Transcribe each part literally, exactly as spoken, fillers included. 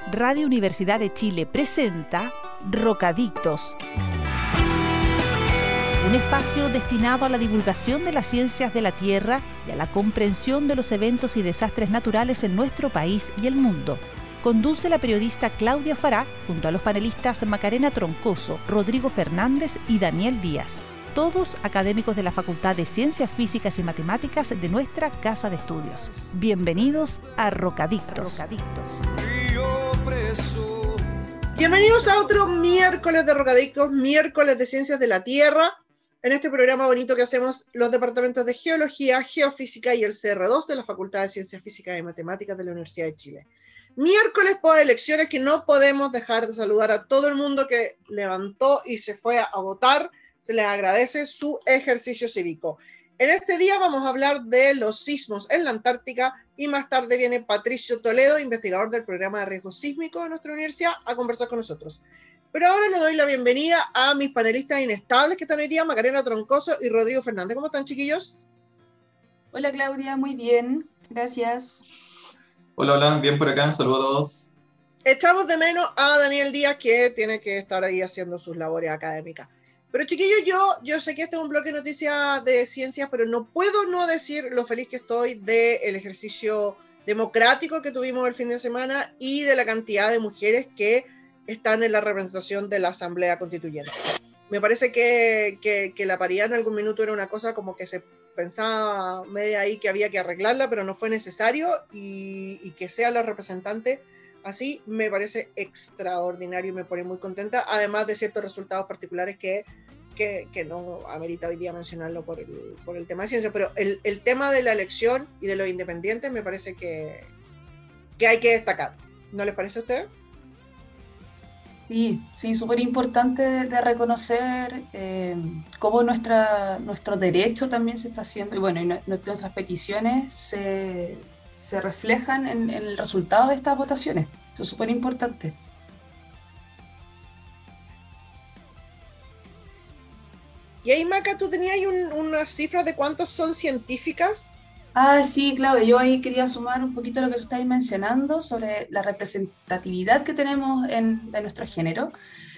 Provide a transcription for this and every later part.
Radio Universidad de Chile presenta Rocadictos, un espacio destinado a la divulgación de las ciencias de la Tierra y a la comprensión de los eventos y desastres naturales en nuestro país y el mundo. Conduce la periodista Claudia Fará junto a los panelistas Macarena Troncoso, Rodrigo Fernández y Daniel Díaz, todos académicos de la Facultad de Ciencias Físicas y Matemáticas de nuestra Casa de Estudios. Bienvenidos a Rocadictos. Rocadictos. Bienvenidos a otro miércoles de Rocadictos, miércoles de Ciencias de la Tierra. En este programa bonito que hacemos los departamentos de Geología, Geofísica y el C R dos de la Facultad de Ciencias Físicas y Matemáticas de la Universidad de Chile. Miércoles por elecciones, que no podemos dejar de saludar a todo el mundo que levantó y se fue a votar. Se les agradece su ejercicio cívico. En este día vamos a hablar de los sismos en la Antártica y más tarde viene Patricio Toledo, investigador del programa de riesgo sísmico de nuestra universidad, a conversar con nosotros. Pero ahora le doy la bienvenida a mis panelistas inestables que están hoy día, Macarena Troncoso y Rodrigo Fernández. ¿Cómo están, chiquillos? Hola, Claudia, muy bien, gracias. Hola, hola, bien por acá, saludos a todos. Echamos de menos a Daniel Díaz, que tiene que estar ahí haciendo sus labores académicas. Pero chiquillos, yo, yo sé que este es un bloque de noticias de ciencias, pero no puedo no decir lo feliz que estoy del ejercicio democrático que tuvimos el fin de semana y de la cantidad de mujeres que están en la representación de la Asamblea Constituyente. Me parece que, que, que la paridad en algún minuto era una cosa como que se pensaba media ahí que había que arreglarla, pero no fue necesario, y, y que sea la representante así me parece extraordinario y me pone muy contenta, además de ciertos resultados particulares que, que, que no amerita hoy día mencionarlo por el, por el tema de ciencia, pero el, el tema de la elección y de los independientes me parece que, que hay que destacar. ¿No les parece a ustedes? Sí, sí, súper importante de, de reconocer eh, cómo nuestra, nuestro derecho también se está haciendo, y bueno, y no, nuestras peticiones se... se reflejan en, en el resultado de estas votaciones. Eso es súper importante. Y ahí, Maca, ¿tú tenías ahí un, unas cifras de cuántos son científicas? Ah, sí, claro, yo ahí quería sumar un poquito lo que tú estáis mencionando sobre la representatividad que tenemos en, de nuestro género.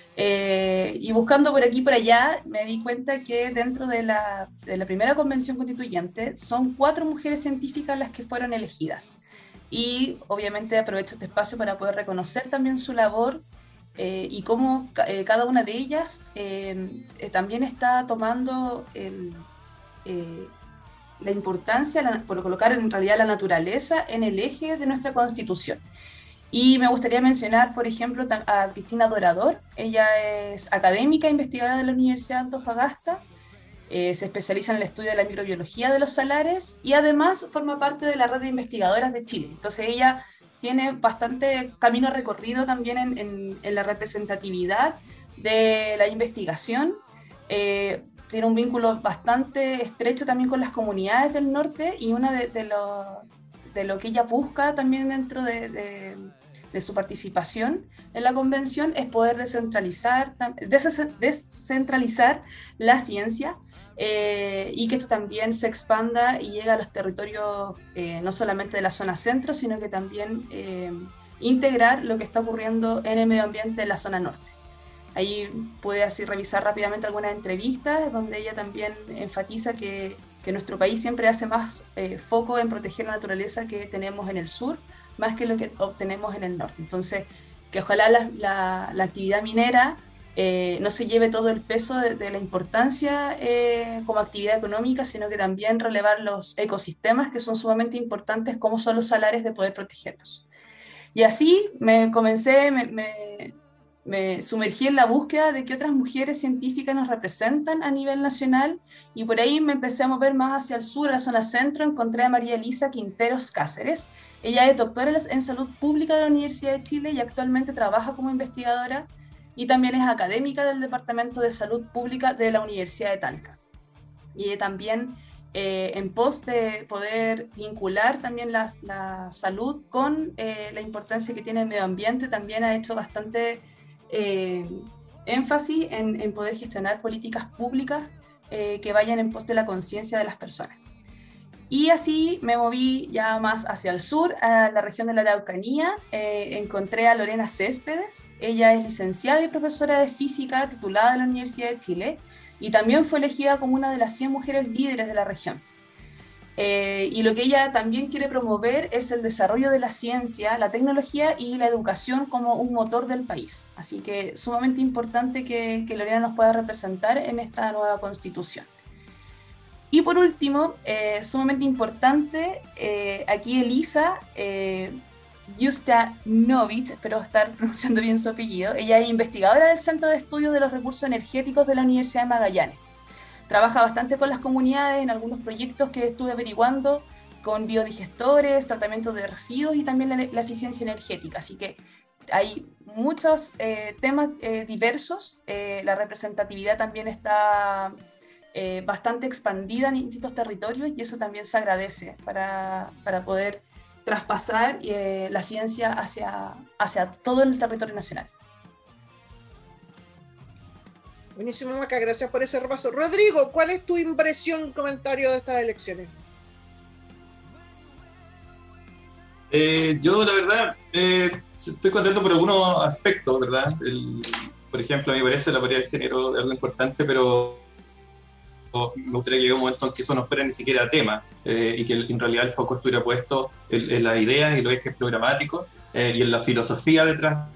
Eh, y buscando por aquí y por allá, me di cuenta que dentro de la, de la primera convención constituyente son cuatro mujeres científicas las que fueron elegidas. Y obviamente aprovecho este espacio para poder reconocer también su labor eh, y cómo eh, cada una de ellas eh, eh, también está tomando el, eh, la importancia, la, por colocar en realidad la naturaleza en el eje de nuestra Constitución. Y me gustaría mencionar, por ejemplo, a Cristina Dorador. Ella es académica e investigadora de la Universidad de Antofagasta, eh, se especializa en el estudio de la microbiología de los salares y además forma parte de la red de investigadoras de Chile. Entonces ella tiene bastante camino recorrido también en, en, en la representatividad de la investigación. Eh, tiene un vínculo bastante estrecho también con las comunidades del norte, y una de, de, lo, de lo que ella busca también dentro de... de de su participación en la convención es poder descentralizar, descentralizar la ciencia eh, y que esto también se expanda y llegue a los territorios eh, no solamente de la zona centro, sino que también eh, integrar lo que está ocurriendo en el medio ambiente en la zona norte. Ahí puede así revisar rápidamente algunas entrevistas donde ella también enfatiza que, que nuestro país siempre hace más eh, foco en proteger la naturaleza que tenemos en el sur, más que lo que obtenemos en el norte. Entonces, que ojalá la, la, la actividad minera eh, no se lleve todo el peso de, de la importancia eh, como actividad económica, sino que también relevar los ecosistemas, que son sumamente importantes, como son los salares, de poder protegerlos. Y así me comencé, me, me, me sumergí en la búsqueda de qué otras mujeres científicas nos representan a nivel nacional, y por ahí me empecé a mover más hacia el sur, a la zona centro. Encontré a María Elisa Quinteros Cáceres. Ella es doctora en Salud Pública de la Universidad de Chile y actualmente trabaja como investigadora, y también es académica del Departamento de Salud Pública de la Universidad de Talca. Y ella también, eh, en pos de poder vincular también la, la salud con eh, la importancia que tiene el medio ambiente, también ha hecho bastante eh, énfasis en, en poder gestionar políticas públicas eh, que vayan en pos de la conciencia de las personas. Y así me moví ya más hacia el sur, a la región de la Araucanía. Eh, encontré a Lorena Céspedes. Ella es licenciada y profesora de física titulada de la Universidad de Chile y también fue elegida como una de las cien mujeres líderes de la región. Eh, y lo que ella también quiere promover es el desarrollo de la ciencia, la tecnología y la educación como un motor del país. Así que sumamente importante que, que Lorena nos pueda representar en esta nueva constitución. Y por último, eh, sumamente importante, eh, aquí Elisa eh, Justanovic, espero estar pronunciando bien su apellido. Ella es investigadora del Centro de Estudios de los Recursos Energéticos de la Universidad de Magallanes. Trabaja bastante con las comunidades en algunos proyectos que estuve averiguando, con biodigestores, tratamientos de residuos y también la, la eficiencia energética. Así que hay muchos eh, temas eh, diversos. Eh, la representatividad también está eh, bastante expandida en distintos territorios y eso también se agradece para, para poder traspasar eh, la ciencia hacia, hacia todo el territorio nacional. Buenísimo, Maca, gracias por ese repaso. Rodrigo, ¿cuál es tu impresión, comentario de estas elecciones? Eh, yo, la verdad, eh, estoy contento por algunos aspectos, ¿verdad? El, por ejemplo, a mí me parece la paridad de género algo importante, pero me gustaría que llegue un momento en que eso no fuera ni siquiera tema eh, y que en realidad el foco estuviera puesto en, en las ideas y los ejes programáticos eh, y en la filosofía detrás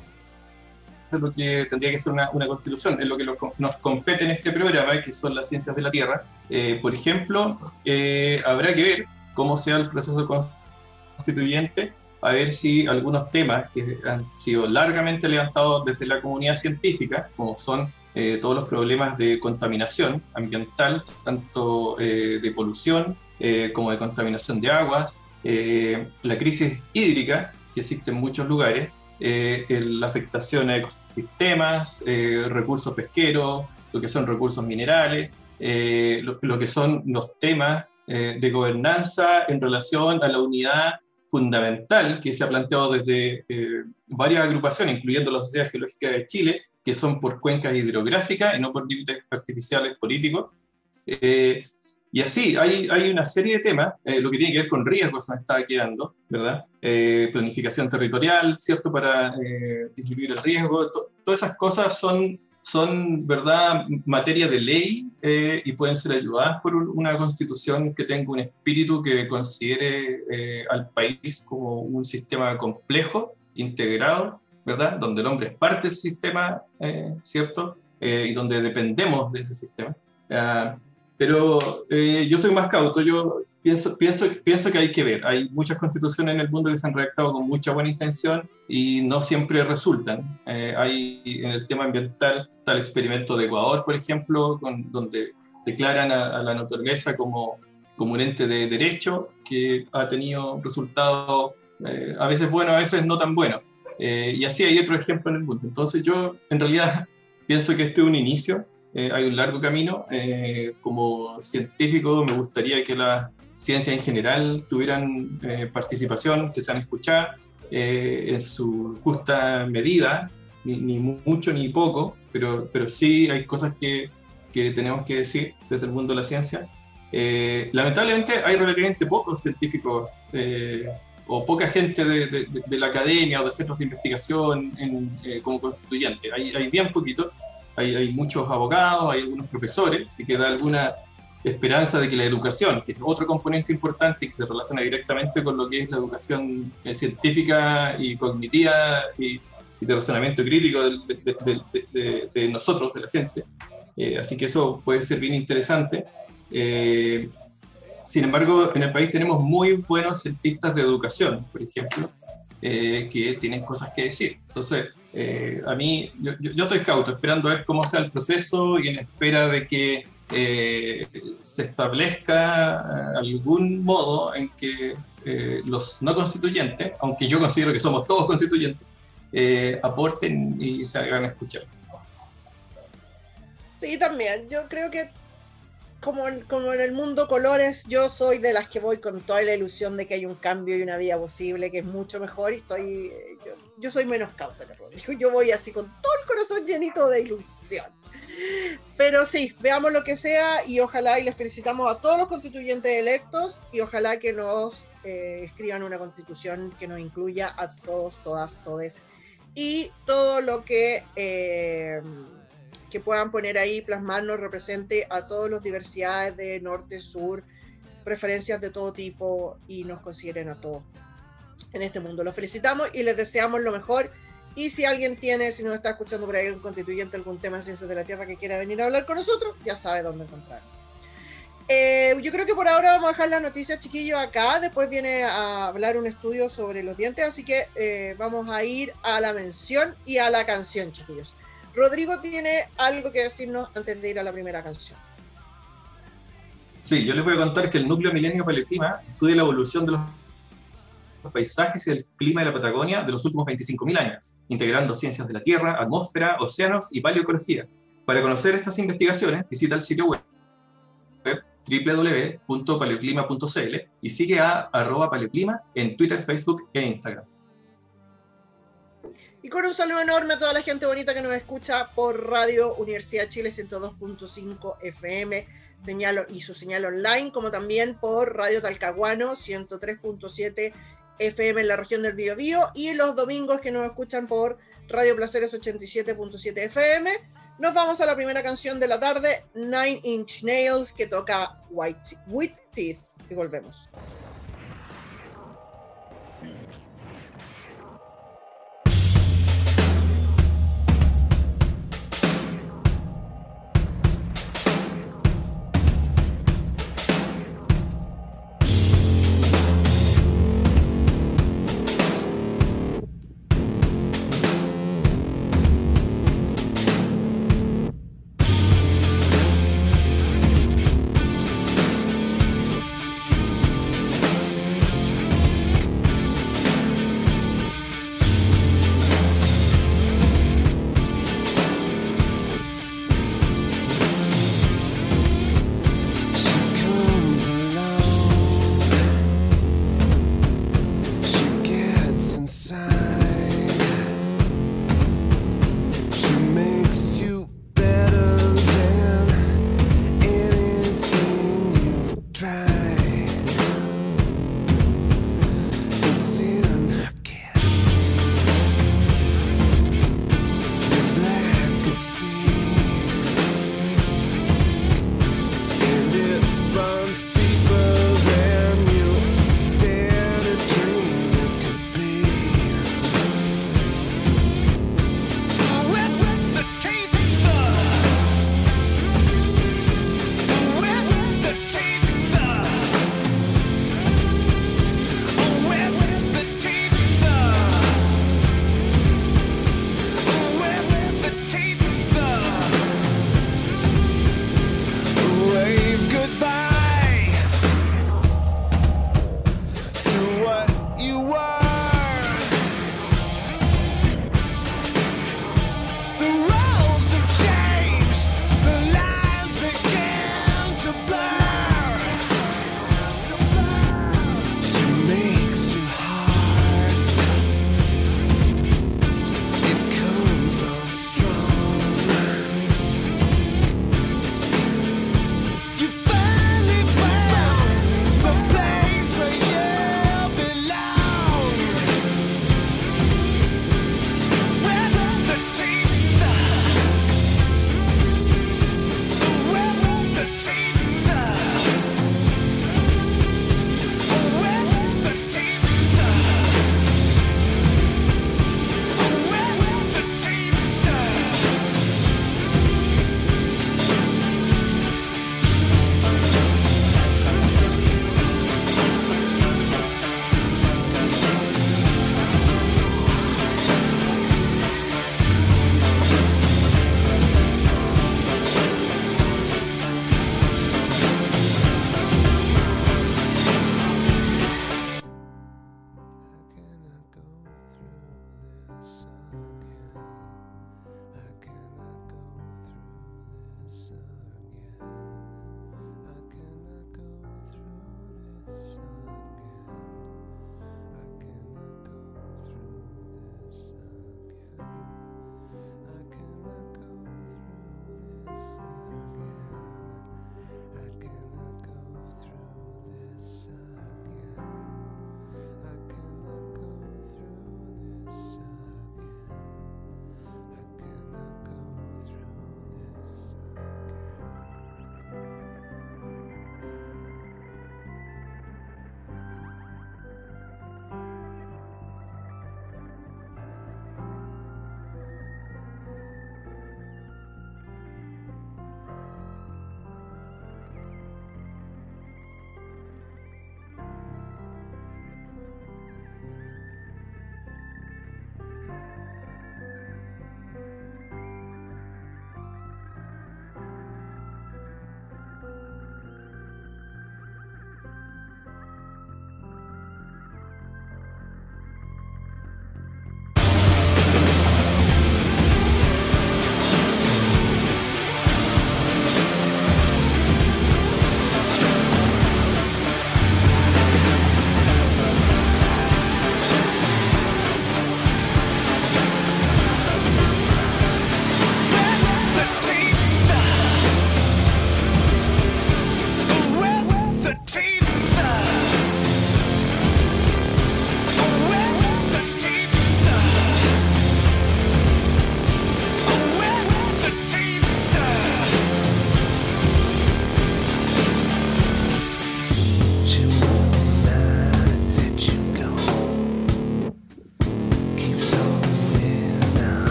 de lo que tendría que ser una, una constitución, es lo que lo, nos compete en este programa, que son las ciencias de la Tierra. Eh, por ejemplo, eh, habrá que ver cómo sea el proceso constituyente, a ver si algunos temas que han sido largamente levantados desde la comunidad científica, como son eh, todos los problemas de contaminación ambiental, tanto eh, de polución eh, como de contaminación de aguas, eh, la crisis hídrica que existe en muchos lugares, Eh, el, la afectación a ecosistemas, eh, recursos pesqueros, lo que son recursos minerales, eh, lo, lo que son los temas eh, de gobernanza en relación a la unidad fundamental que se ha planteado desde eh, varias agrupaciones, incluyendo la Sociedad Geológica de Chile, que son por cuencas hidrográficas y no por límites artificiales políticos. Eh, Y así, hay, hay una serie de temas, eh, lo que tiene que ver con riesgos se me estaba quedando, ¿verdad? Eh, planificación territorial, ¿cierto? Para eh, disminuir el riesgo. To todas esas cosas son, son, ¿verdad?, materia de ley eh, y pueden ser ayudadas por una constitución que tenga un espíritu que considere eh, al país como un sistema complejo, integrado, ¿verdad? Donde el hombre es parte de ese sistema, eh, ¿cierto? Eh, y donde dependemos de ese sistema. Uh, Pero eh, yo soy más cauto, yo pienso, pienso, pienso que hay que ver. Hay muchas constituciones en el mundo que se han redactado con mucha buena intención y no siempre resultan. Eh, hay en el tema ambiental, está el experimento de Ecuador, por ejemplo, con, donde declaran a, a la naturaleza como, como un ente de derecho que ha tenido resultados eh, a veces buenos, a veces no tan buenos. Eh, y así hay otro ejemplo en el mundo. Entonces yo en realidad pienso que este es un inicio. Eh, hay un largo camino. Eh, como científico me gustaría que las ciencias en general tuvieran eh, participación, que sean escuchadas eh, en su justa medida, ni, ni mucho ni poco, pero, pero sí hay cosas que, que tenemos que decir desde el mundo de la ciencia. Eh, lamentablemente hay relativamente pocos científicos eh, o poca gente de, de, de la academia o de centros de investigación en, eh, como constituyente. Hay, hay bien poquito. Hay, hay muchos abogados, hay algunos profesores, así que da alguna esperanza de que la educación, que es otro componente importante y que se relaciona directamente con lo que es la educación eh, científica y cognitiva y, y de razonamiento crítico de, de, de, de, de nosotros, de la gente. Eh, así que eso puede ser bien interesante. Eh, sin embargo, en el país tenemos muy buenos cientistas de educación, por ejemplo, eh, que tienen cosas que decir. Entonces, Eh, a mí, yo, yo estoy cauto, esperando a ver cómo sea el proceso y en espera de que eh, se establezca eh, algún modo en que eh, los no constituyentes, aunque yo considero que somos todos constituyentes, eh, aporten y se hagan escuchar. Sí, también. Yo creo que como en, como en el mundo colores, yo soy de las que voy con toda la ilusión de que hay un cambio y una vida posible que es mucho mejor y estoy... Yo, yo soy menos cauta que Rodrigo. Yo voy así con todo el corazón llenito de ilusión. Pero sí, veamos lo que sea y ojalá, y les felicitamos a todos los constituyentes electos y ojalá que nos eh, escriban una constitución que nos incluya a todos, todas, todes y todo lo que, eh, que puedan poner ahí, plasmarnos, represente a todas las diversidades de norte, sur, preferencias de todo tipo y nos consideren a todos en este mundo. Los felicitamos y les deseamos lo mejor. Y si alguien tiene, si nos está escuchando por ahí un constituyente, algún tema de ciencias de la Tierra que quiera venir a hablar con nosotros, ya sabe dónde encontrarnos. Eh, yo creo que por ahora vamos a dejar las noticias, chiquillos, acá. Después viene a hablar un estudio sobre los dientes, así que eh, vamos a ir a la mención y a la canción, chiquillos. Rodrigo tiene algo que decirnos antes de ir a la primera canción. Sí, yo les voy a contar que el Núcleo Milenio Paleoclima estudia la evolución de los los paisajes y el clima de la Patagonia de los últimos veinticinco mil años, integrando ciencias de la Tierra, atmósfera, océanos y paleoecología. Para conocer estas investigaciones, visita el sitio web doble u doble u doble u punto paleoclima punto c l y sigue a arroba paleoclima en Twitter, Facebook e Instagram. Y con un saludo enorme a toda la gente bonita que nos escucha por Radio Universidad de Chile ciento dos punto cinco F M señal, y su señal online, como también por Radio Talcahuano ciento tres punto siete F M en la región del Biobío, y los domingos que nos escuchan por Radio Placeres ochenta y siete punto siete F M. Nos vamos a la primera canción de la tarde, Nine Inch Nails, que toca White with Teeth, y volvemos.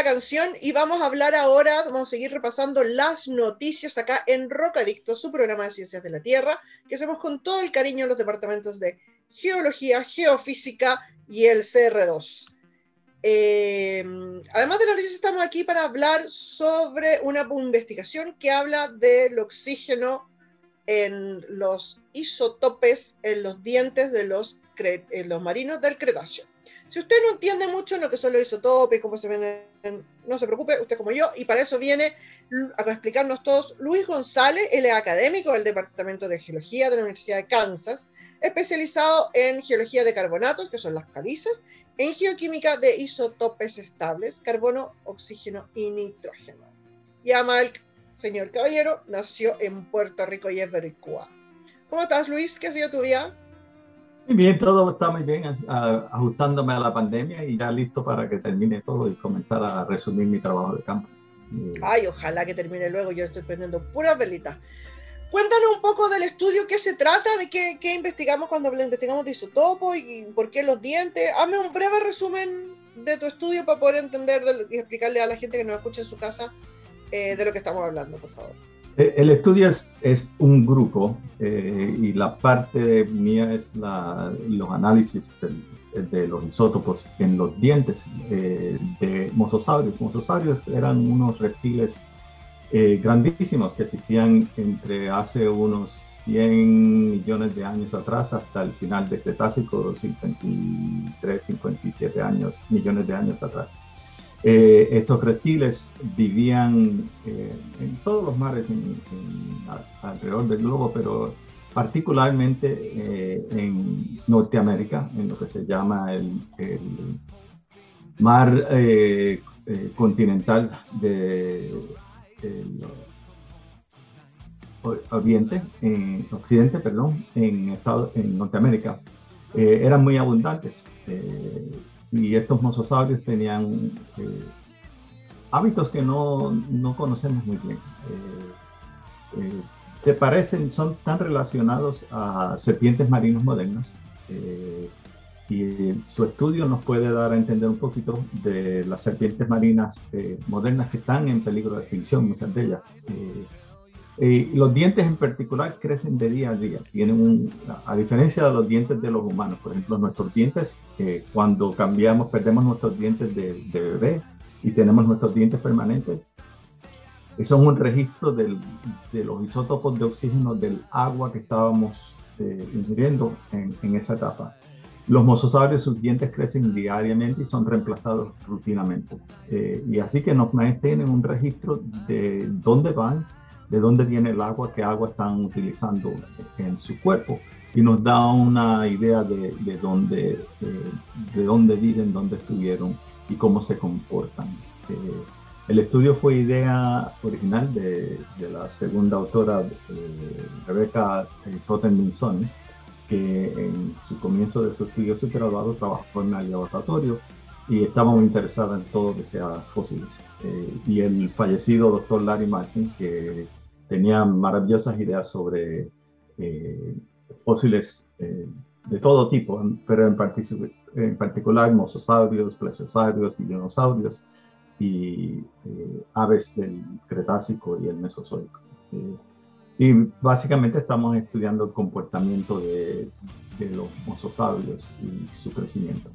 canción y vamos a hablar ahora, vamos a seguir repasando las noticias acá en Rocadicto, su programa de Ciencias de la Tierra, que hacemos con todo el cariño en los departamentos de Geología, Geofísica y el C R dos. Eh, además de las noticias, estamos aquí para hablar sobre una investigación que habla del oxígeno en los isótopes en los dientes de los, en los marinos del Cretáceo. Si usted no entiende mucho en lo que son los isótopes, cómo se ven, en, no se preocupe, usted como yo, y para eso viene a explicarnos todos Luis González. Él es académico del Departamento de Geología de la Universidad de Kansas, especializado en geología de carbonatos, que son las calizas, en geoquímica de isótopes estables, carbono, oxígeno y nitrógeno. Y ama el señor caballero, nació en Puerto Rico y es berricúa. ¿Cómo estás, Luis? ¿Qué ha sido tu vida? Muy bien, todo está muy bien, a, ajustándome a la pandemia y ya listo para que termine todo y comenzar a resumir mi trabajo de campo. Ay, ojalá que termine luego, yo estoy prendiendo puras velitas. Cuéntanos un poco del estudio, qué se trata, de qué, qué investigamos cuando investigamos de isotopos y por qué los dientes. Hazme un breve resumen de tu estudio para poder entender de, y explicarle a la gente que nos escucha en su casa eh, de lo que estamos hablando, por favor. El estudio es, es un grupo eh, y la parte mía es la, los análisis de, de los isótopos en los dientes eh, de mosasaurios. Mosasaurios eran unos reptiles eh, grandísimos que existían entre hace unos cien millones de años atrás hasta el final del Cretácico, cincuenta y tres, cincuenta y siete años, millones de años atrás. Eh, estos reptiles vivían eh, en todos los mares en, en, a, alrededor del globo, pero particularmente eh, en Norteamérica, en lo que se llama el, el mar eh, eh, continental de, del Oriente, en Occidente, perdón, en, Estado, en Norteamérica. Eh, eran muy abundantes. Eh, Y estos mosasaurios tenían eh, hábitos que no, no conocemos muy bien. Eh, eh, se parecen, son tan relacionados a serpientes marinos modernos. Eh, y su estudio nos puede dar a entender un poquito de las serpientes marinas eh, modernas que están en peligro de extinción, muchas de ellas. Eh, Eh, los dientes en particular crecen de día a día. Tienen un, a diferencia de los dientes de los humanos, por ejemplo, nuestros dientes, eh, cuando cambiamos, perdemos nuestros dientes de, de bebé y tenemos nuestros dientes permanentes, eso es un registro del, de los isótopos de oxígeno del agua que estábamos eh, ingiriendo en, en esa etapa. Los mosasaurios, sus dientes crecen diariamente y son reemplazados rutinamente. Eh, y así que nos tienen un registro de dónde van, de dónde viene el agua, qué agua están utilizando en su cuerpo y nos da una idea de, de, dónde, eh, de dónde viven, dónde estuvieron y cómo se comportan. Eh, el estudio fue idea original de, de la segunda autora, eh, Rebecca eh, Totten-Minson, que en su comienzo de su estudio supergraduado trabajó en el laboratorio y estaba muy interesada en todo lo que sea fósiles. Eh, y el fallecido doctor Larry Martin, que tenía maravillosas ideas sobre eh, fósiles eh, de todo tipo, pero en, partic- en particular mosasaurios, plesiosaurios y dinosaurios y eh, aves del Cretácico y el Mesozoico. Eh, y básicamente estamos estudiando el comportamiento de, de los mosasaurios y su crecimiento.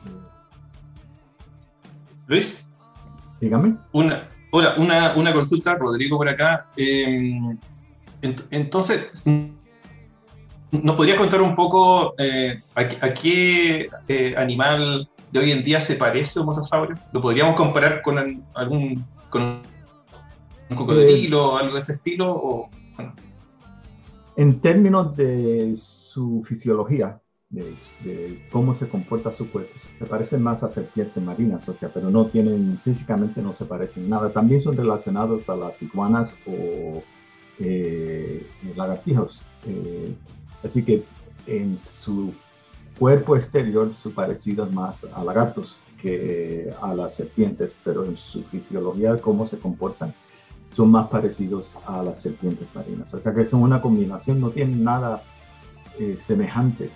Luis. Dígame. Una, hola, una, una consulta, Rodrigo por acá. Eh, ent, entonces, ¿nos podrías contar un poco eh, a, a qué eh, animal de hoy en día se parece un mosasaurio? ¿Lo podríamos comparar con algún con un cocodrilo o eh, algo de ese estilo? O, bueno. En términos de su fisiología, De, de cómo se comporta su cuerpo, se parecen más a serpientes marinas, o sea, pero no tienen, físicamente no se parecen nada. También son relacionados a las iguanas o eh, lagartijos. Eh, así que en su cuerpo exterior su parecido es más a lagartos que a las serpientes, pero en su fisiología, cómo se comportan, son más parecidos a las serpientes marinas. O sea que son una combinación, no tienen nada eh, semejante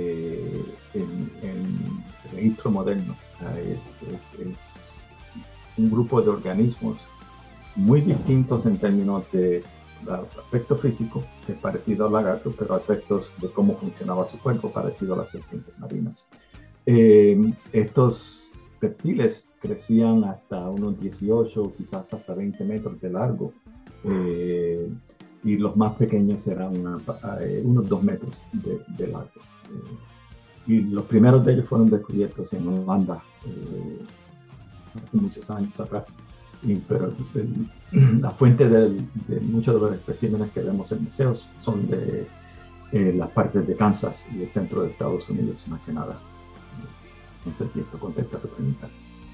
Eh, en, en registro moderno. Es, es, es un grupo de organismos muy distintos en términos de aspecto físico, que es parecido al lagarto, pero aspectos de cómo funcionaba su cuerpo, parecido a las serpientes marinas. Eh, estos reptiles crecían hasta unos dieciocho, quizás hasta veinte metros de largo, eh, y los más pequeños eran una, eh, unos dos metros de, de largo. Eh, y los primeros de ellos fueron descubiertos en Holanda eh, hace muchos años atrás. Y, pero el, la fuente de, de muchos de los especímenes que vemos en museos son de eh, las partes de Kansas y el centro de Estados Unidos, más que nada. No sé si esto contesta tu pregunta.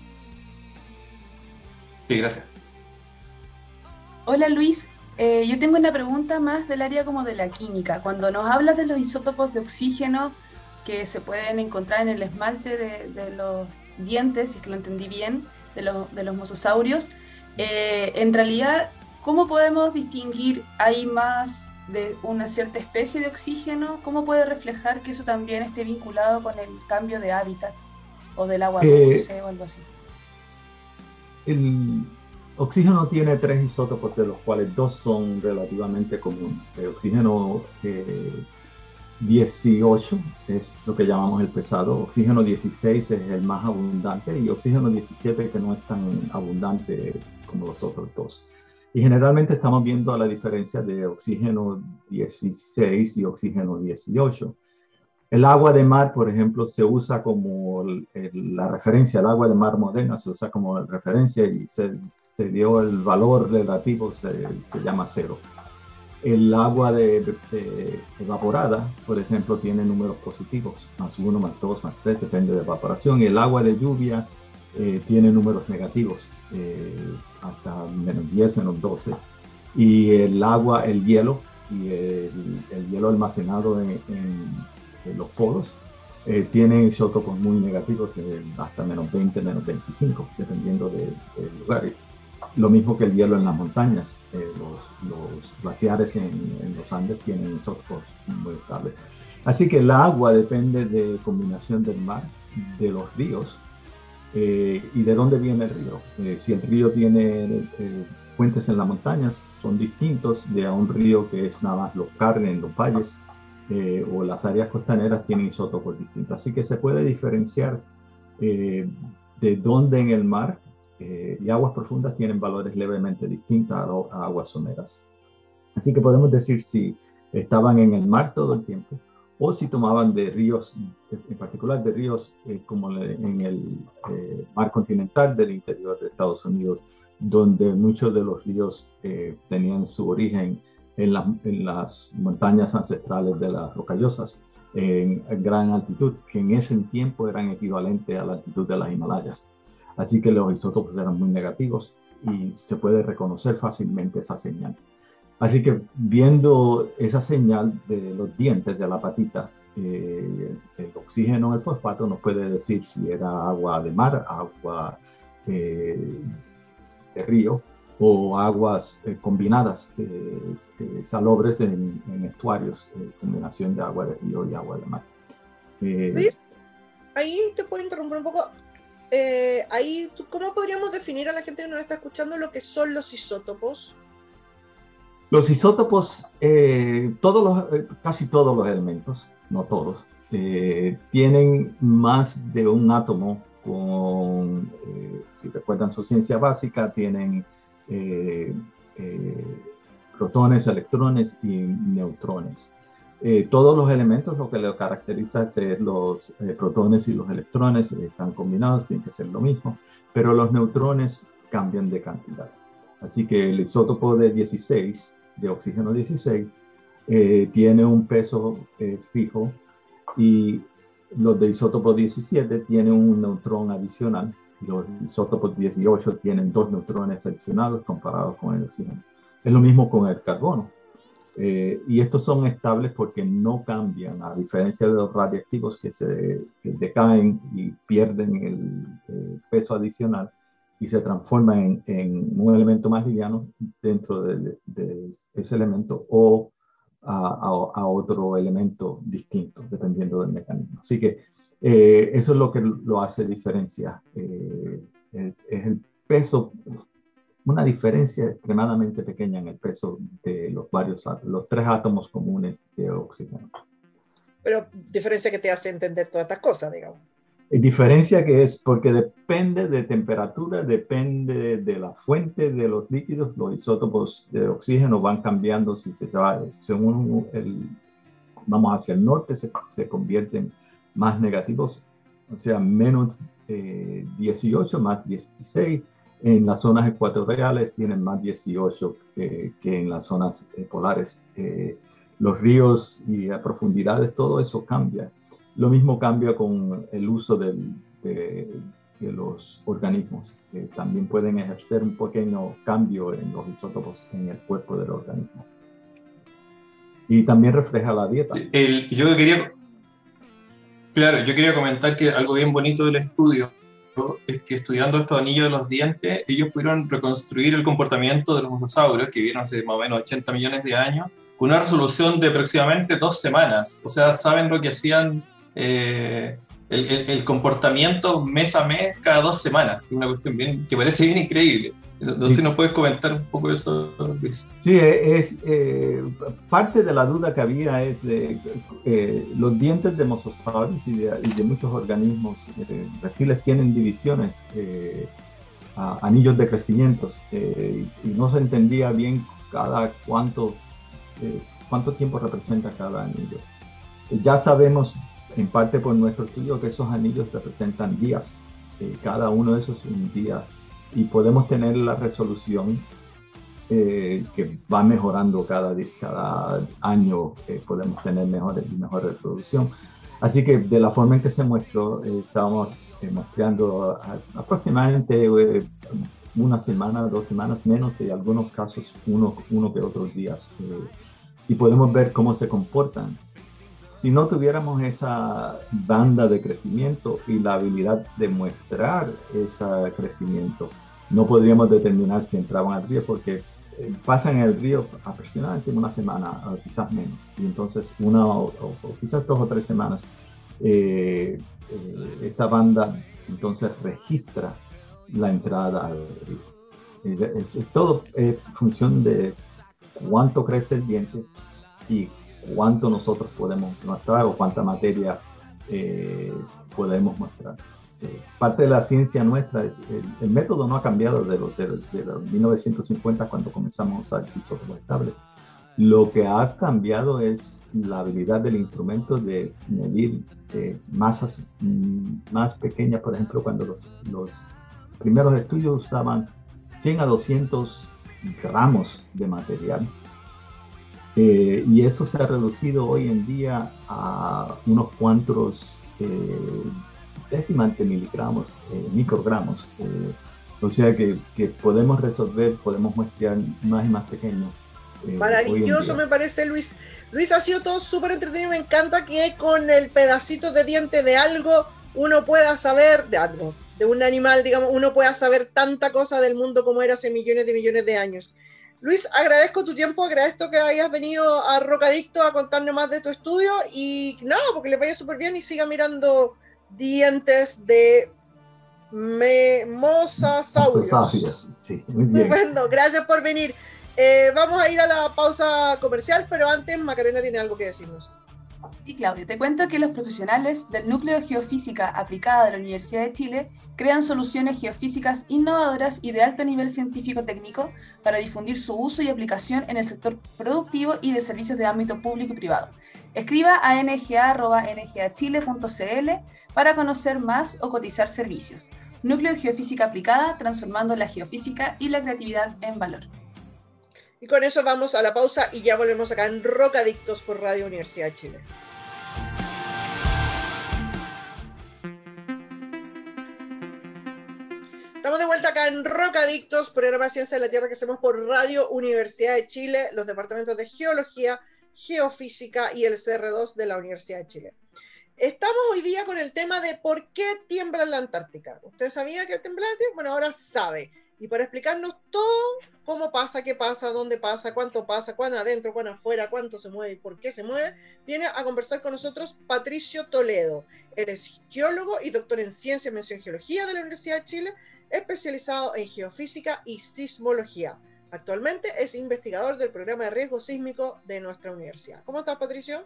Sí, gracias. Hola Luis, eh, yo tengo una pregunta más del área como de la química. Cuando nos hablas de los isótopos de oxígeno que se pueden encontrar en el esmalte de, de los dientes, si es que lo entendí bien, de, lo, de los mosasaurios, eh, en realidad, ¿cómo podemos distinguir? ¿Hay más de una cierta especie de oxígeno? ¿Cómo puede reflejar que eso también esté vinculado con el cambio de hábitat o del agua dulce eh, o algo así? El oxígeno tiene tres isótopos, de los cuales dos son relativamente comunes. El oxígeno eh, dieciocho es lo que llamamos el pesado, oxígeno dieciséis es el más abundante y oxígeno diecisiete que no es tan abundante como los otros dos. Y generalmente estamos viendo la diferencia de oxígeno dieciséis y oxígeno dieciocho. El agua de mar, por ejemplo, se usa como el, el, la referencia, el agua de mar moderna se usa como referencia y se, se dio el valor relativo, se, se llama cero. El agua de, de, de evaporada, por ejemplo, tiene números positivos, más uno, más dos, más tres, depende de evaporación. Y el agua de lluvia eh, tiene números negativos, eh, hasta menos diez, menos doce. Y el agua, el hielo, y el, el hielo almacenado en, en en los polos, eh, tienen isótopos muy negativos, de hasta menos veinte, menos veinticinco, dependiendo del de lugar. Lo mismo que el hielo en las montañas. Eh, los, los glaciares en, en los Andes tienen isótopos muy estables. Así que el agua depende de combinación del mar, de los ríos, eh, y de dónde viene el río. Eh, si el río tiene eh, fuentes en las montañas, son distintos de a un río que es nada más los carnes en los valles, Eh, o las áreas costaneras tienen isótopos distintos. Así que se puede diferenciar eh, de dónde en el mar eh, y aguas profundas tienen valores levemente distintos a, a aguas someras. Así que podemos decir si estaban en el mar todo el tiempo o si tomaban de ríos, en particular de ríos eh, como en el eh, mar continental del interior de Estados Unidos, donde muchos de los ríos eh, tenían su origen En, la, en las montañas ancestrales de las Rocallosas, en, en gran altitud, que en ese tiempo eran equivalentes a la altitud de las Himalayas. Así que los isótopos eran muy negativos y se puede reconocer fácilmente esa señal. Así que viendo esa señal de los dientes de la patita, eh, el oxígeno en el fosfato nos puede decir si era agua de mar, agua eh, de río, o aguas eh, combinadas, eh, eh, salobres en, en estuarios, eh, combinación de agua de río y agua de mar. Eh, ¿Ves? Ahí te puedo interrumpir un poco. Eh, ahí, ¿cómo podríamos definir a la gente que nos está escuchando lo que son los isótopos? Los isótopos, eh, todos los, eh, casi todos los elementos, no todos, eh, tienen más de un átomo con, eh, si recuerdan su ciencia básica, tienen Eh, eh, protones, electrones y neutrones. Eh, todos los elementos lo que lo caracteriza es los eh, protones y los electrones están combinados, tienen que ser lo mismo, pero los neutrones cambian de cantidad. Así que el isótopo de dieciséis, de oxígeno dieciséis, eh, tiene un peso eh, fijo y los de isótopo diecisiete tienen un neutrón adicional. Los isótopos dieciocho tienen dos neutrones adicionados comparados con el oxígeno. Es lo mismo con el carbono. Eh, y estos son estables porque no cambian, a diferencia de los radiactivos que se que decaen y pierden el, el peso adicional y se transforman en, en un elemento más liviano dentro de, de ese elemento o a, a, a otro elemento distinto, dependiendo del mecanismo. Así que Eh, eso es lo que lo hace diferencia. Eh, es, es el peso, una diferencia extremadamente pequeña en el peso de los varios, los tres átomos comunes de oxígeno. Pero diferencia que te hace entender todas estas cosas, digamos. Diferencia que es porque depende de temperatura, depende de la fuente de los líquidos, los isótopos de oxígeno van cambiando si se va, según el, vamos hacia el norte, se, se convierten más negativos, o sea, menos eh, dieciocho, más dieciséis, en las zonas ecuatoriales tienen más dieciocho que, que en las zonas eh, polares. Eh, los ríos y a profundidades, todo eso cambia. Lo mismo cambia con el uso del, de, de los organismos, que también pueden ejercer un pequeño cambio en los isótopos en el cuerpo del organismo. Y también refleja la dieta. El, yo quería, claro, yo quería comentar que algo bien bonito del estudio es que estudiando estos anillos de los dientes, ellos pudieron reconstruir el comportamiento de los mosasaurios, que vivieron hace más o menos ochenta millones de años, con una resolución de aproximadamente dos semanas. O sea, saben lo que hacían eh, el, el, el comportamiento mes a mes cada dos semanas, que es una cuestión bien, que parece bien increíble. No, no sé si nos puedes comentar un poco eso, Luis. Sí, es, eh, parte de la duda que había es de eh, los dientes de mosasaurios y de, y de muchos organismos, eh, reptiles tienen divisiones, eh, a, anillos de crecimientos, eh, y no se entendía bien cada cuánto, eh, cuánto tiempo representa cada anillo. Ya sabemos, en parte por nuestro estudio, que esos anillos representan días, eh, cada uno de esos es un día. Y podemos tener la resolución eh, que va mejorando cada, cada año, eh, podemos tener mejor, mejor resolución. Así que de la forma en que se muestró, eh, estábamos eh, mostrando a, aproximadamente eh, una semana, dos semanas menos, y en algunos casos uno, uno que otros días. Eh, y podemos ver cómo se comportan. Si no tuviéramos esa banda de crecimiento y la habilidad de mostrar ese crecimiento, no podríamos determinar si entraban al río, porque pasan en el río aproximadamente una semana, o quizás menos, y entonces una o, o, o quizás dos o tres semanas, eh, eh, esa banda entonces registra la entrada al río. Es, es todo es función de cuánto crece el diente y cuánto nosotros podemos mostrar o cuánta materia eh, podemos mostrar. Eh, parte de la ciencia nuestra, es, el, el método no ha cambiado de los, de, de los mil novecientos cincuenta cuando comenzamos a usar isótopos estables. Lo que ha cambiado es la habilidad del instrumento de medir eh, masas mm, más pequeñas. Por ejemplo, cuando los, los primeros estudios usaban cien a doscientos gramos de material. Eh, y eso se ha reducido hoy en día a unos cuantos eh, décimas de miligramos, eh, microgramos. Eh, o sea que, que podemos resolver, podemos muestrear más y más pequeños. Eh, Maravilloso me parece, Luis. Luis, ha sido todo súper entretenido. Me encanta que con el pedacito de diente de algo uno pueda saber, de algo, de un animal, digamos, uno pueda saber tanta cosa del mundo como era hace millones de millones de años. Luis, agradezco tu tiempo, agradezco que hayas venido a Rocadicto a contarnos más de tu estudio y nada, porque le vaya súper bien y siga mirando dientes de me mosasaurios. Sí, muy bien. Estupendo, gracias por venir. Eh, vamos a ir a la pausa comercial, pero antes Macarena tiene algo que decirnos. Y Claudia, te cuento que los profesionales del Núcleo de Geofísica Aplicada de la Universidad de Chile crean soluciones geofísicas innovadoras y de alto nivel científico-técnico para difundir su uso y aplicación en el sector productivo y de servicios de ámbito público y privado. Escriba a n g a arroba n g a chile punto c l para conocer más o cotizar servicios. Núcleo de Geofísica Aplicada, transformando la geofísica y la creatividad en valor. Y con eso vamos a la pausa y ya volvemos acá en Rocadictos por Radio Universidad de Chile. Estamos de vuelta acá en Rocadictos, programa Ciencia de la Tierra que hacemos por Radio Universidad de Chile, los departamentos de Geología, Geofísica y el C R dos de la Universidad de Chile. Estamos hoy día con el tema de por qué tiembla en la Antártica. ¿Usted sabía que tiembla la Tierra? Bueno, ahora sabe. Y para explicarnos todo, cómo pasa, qué pasa, dónde pasa, cuánto pasa, cuán adentro, cuán afuera, cuánto se mueve y por qué se mueve, viene a conversar con nosotros Patricio Toledo. Él es geólogo y doctor en Ciencias, Mención Geología de la Universidad de Chile, especializado en geofísica y sismología. Actualmente es investigador del programa de riesgo sísmico de nuestra universidad. ¿Cómo estás, Patricio?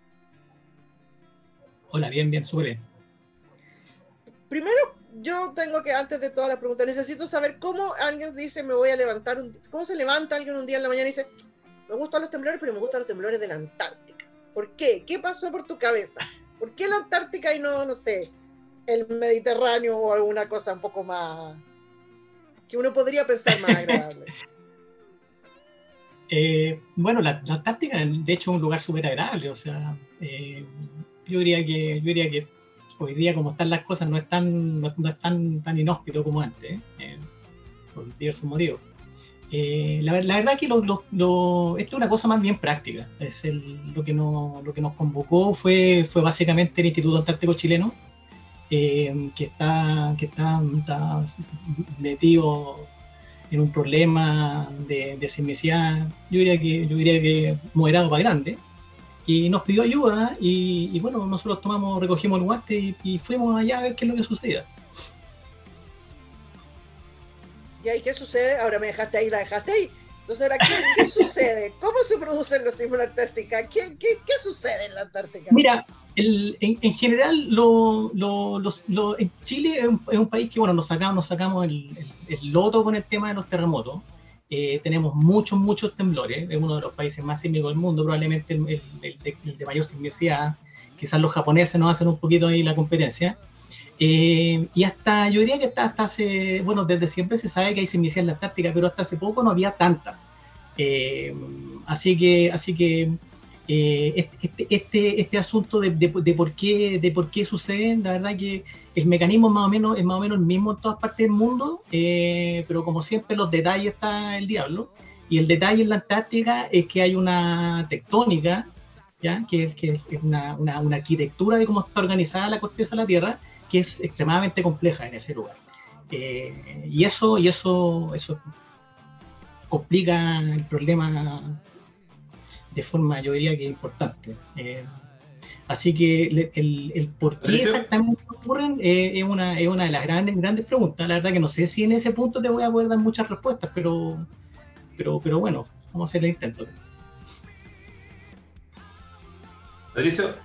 Hola, bien, bien, súper bien. Primero, yo tengo que, antes de todas las preguntas, necesito saber cómo alguien dice, me voy a levantar, un, cómo se levanta alguien un día en la mañana y dice, me gustan los temblores, pero me gustan los temblores de la Antártica. ¿Por qué? ¿Qué pasó por tu cabeza? ¿Por qué la Antártica y no, no sé, el Mediterráneo o alguna cosa un poco más, que uno podría pensar más agradable? Eh, bueno, la, la Antártica, de hecho, es un lugar súper agradable. O sea, eh, yo diría que yo diría que hoy día, como están las cosas, no es tan, no, no es tan, tan inhóspito como antes, eh, por diversos motivos. Eh, la, la verdad que lo, lo, lo, esto es una cosa más bien práctica. Es el, lo, que no, lo que nos convocó fue, fue básicamente el Instituto Antártico Chileno, eh, que, está, que está, está metido en un problema de, de sismicidad, yo diría que, yo diría que moderado para grande, y nos pidió ayuda, y, y bueno, nosotros tomamos, recogimos el guante y, y fuimos allá a ver qué es lo que sucedía. ¿Y ahí qué sucede? Ahora me dejaste ahí, la dejaste ahí. Entonces, ahora, ¿qué, qué sucede? ¿Cómo se producen los sismos en la Antártica? ¿Qué, qué, qué sucede en la Antártica? Mira, el, en, en general, lo, lo, los, lo, en Chile es un, es un país que, bueno, nos sacamos, nos sacamos el, el, el loto con el tema de los terremotos. Eh, tenemos muchos, muchos temblores. Es uno de los países más sísmicos del mundo, probablemente el, el, el, de, el de mayor sismicidad. Quizás los japoneses nos hacen un poquito ahí la competencia. Eh, y hasta, yo diría que hasta, hasta hace, bueno, desde siempre se sabe que hay sismicidad en la Antártica, pero hasta hace poco no había tanta. Eh, así que, así que eh, este, este, este asunto de, de, de, por qué, de por qué sucede, la verdad que el mecanismo más o menos, es más o menos el mismo en todas partes del mundo, eh, pero como siempre los detalles está el diablo, y el detalle en la Antártica es que hay una tectónica, ¿ya? Que, que es una, una, una arquitectura de cómo está organizada la corteza de la Tierra, que es extremadamente compleja en ese lugar. Eh, y eso, y eso, eso complica el problema de forma, yo diría que importante. Eh, así que el, el, el por qué exactamente ocurren eh, es, una, es una de las grandes, grandes preguntas. La verdad que no sé si en ese punto te voy a poder dar muchas respuestas, pero, pero, pero bueno, vamos a hacer el intento. Patricio,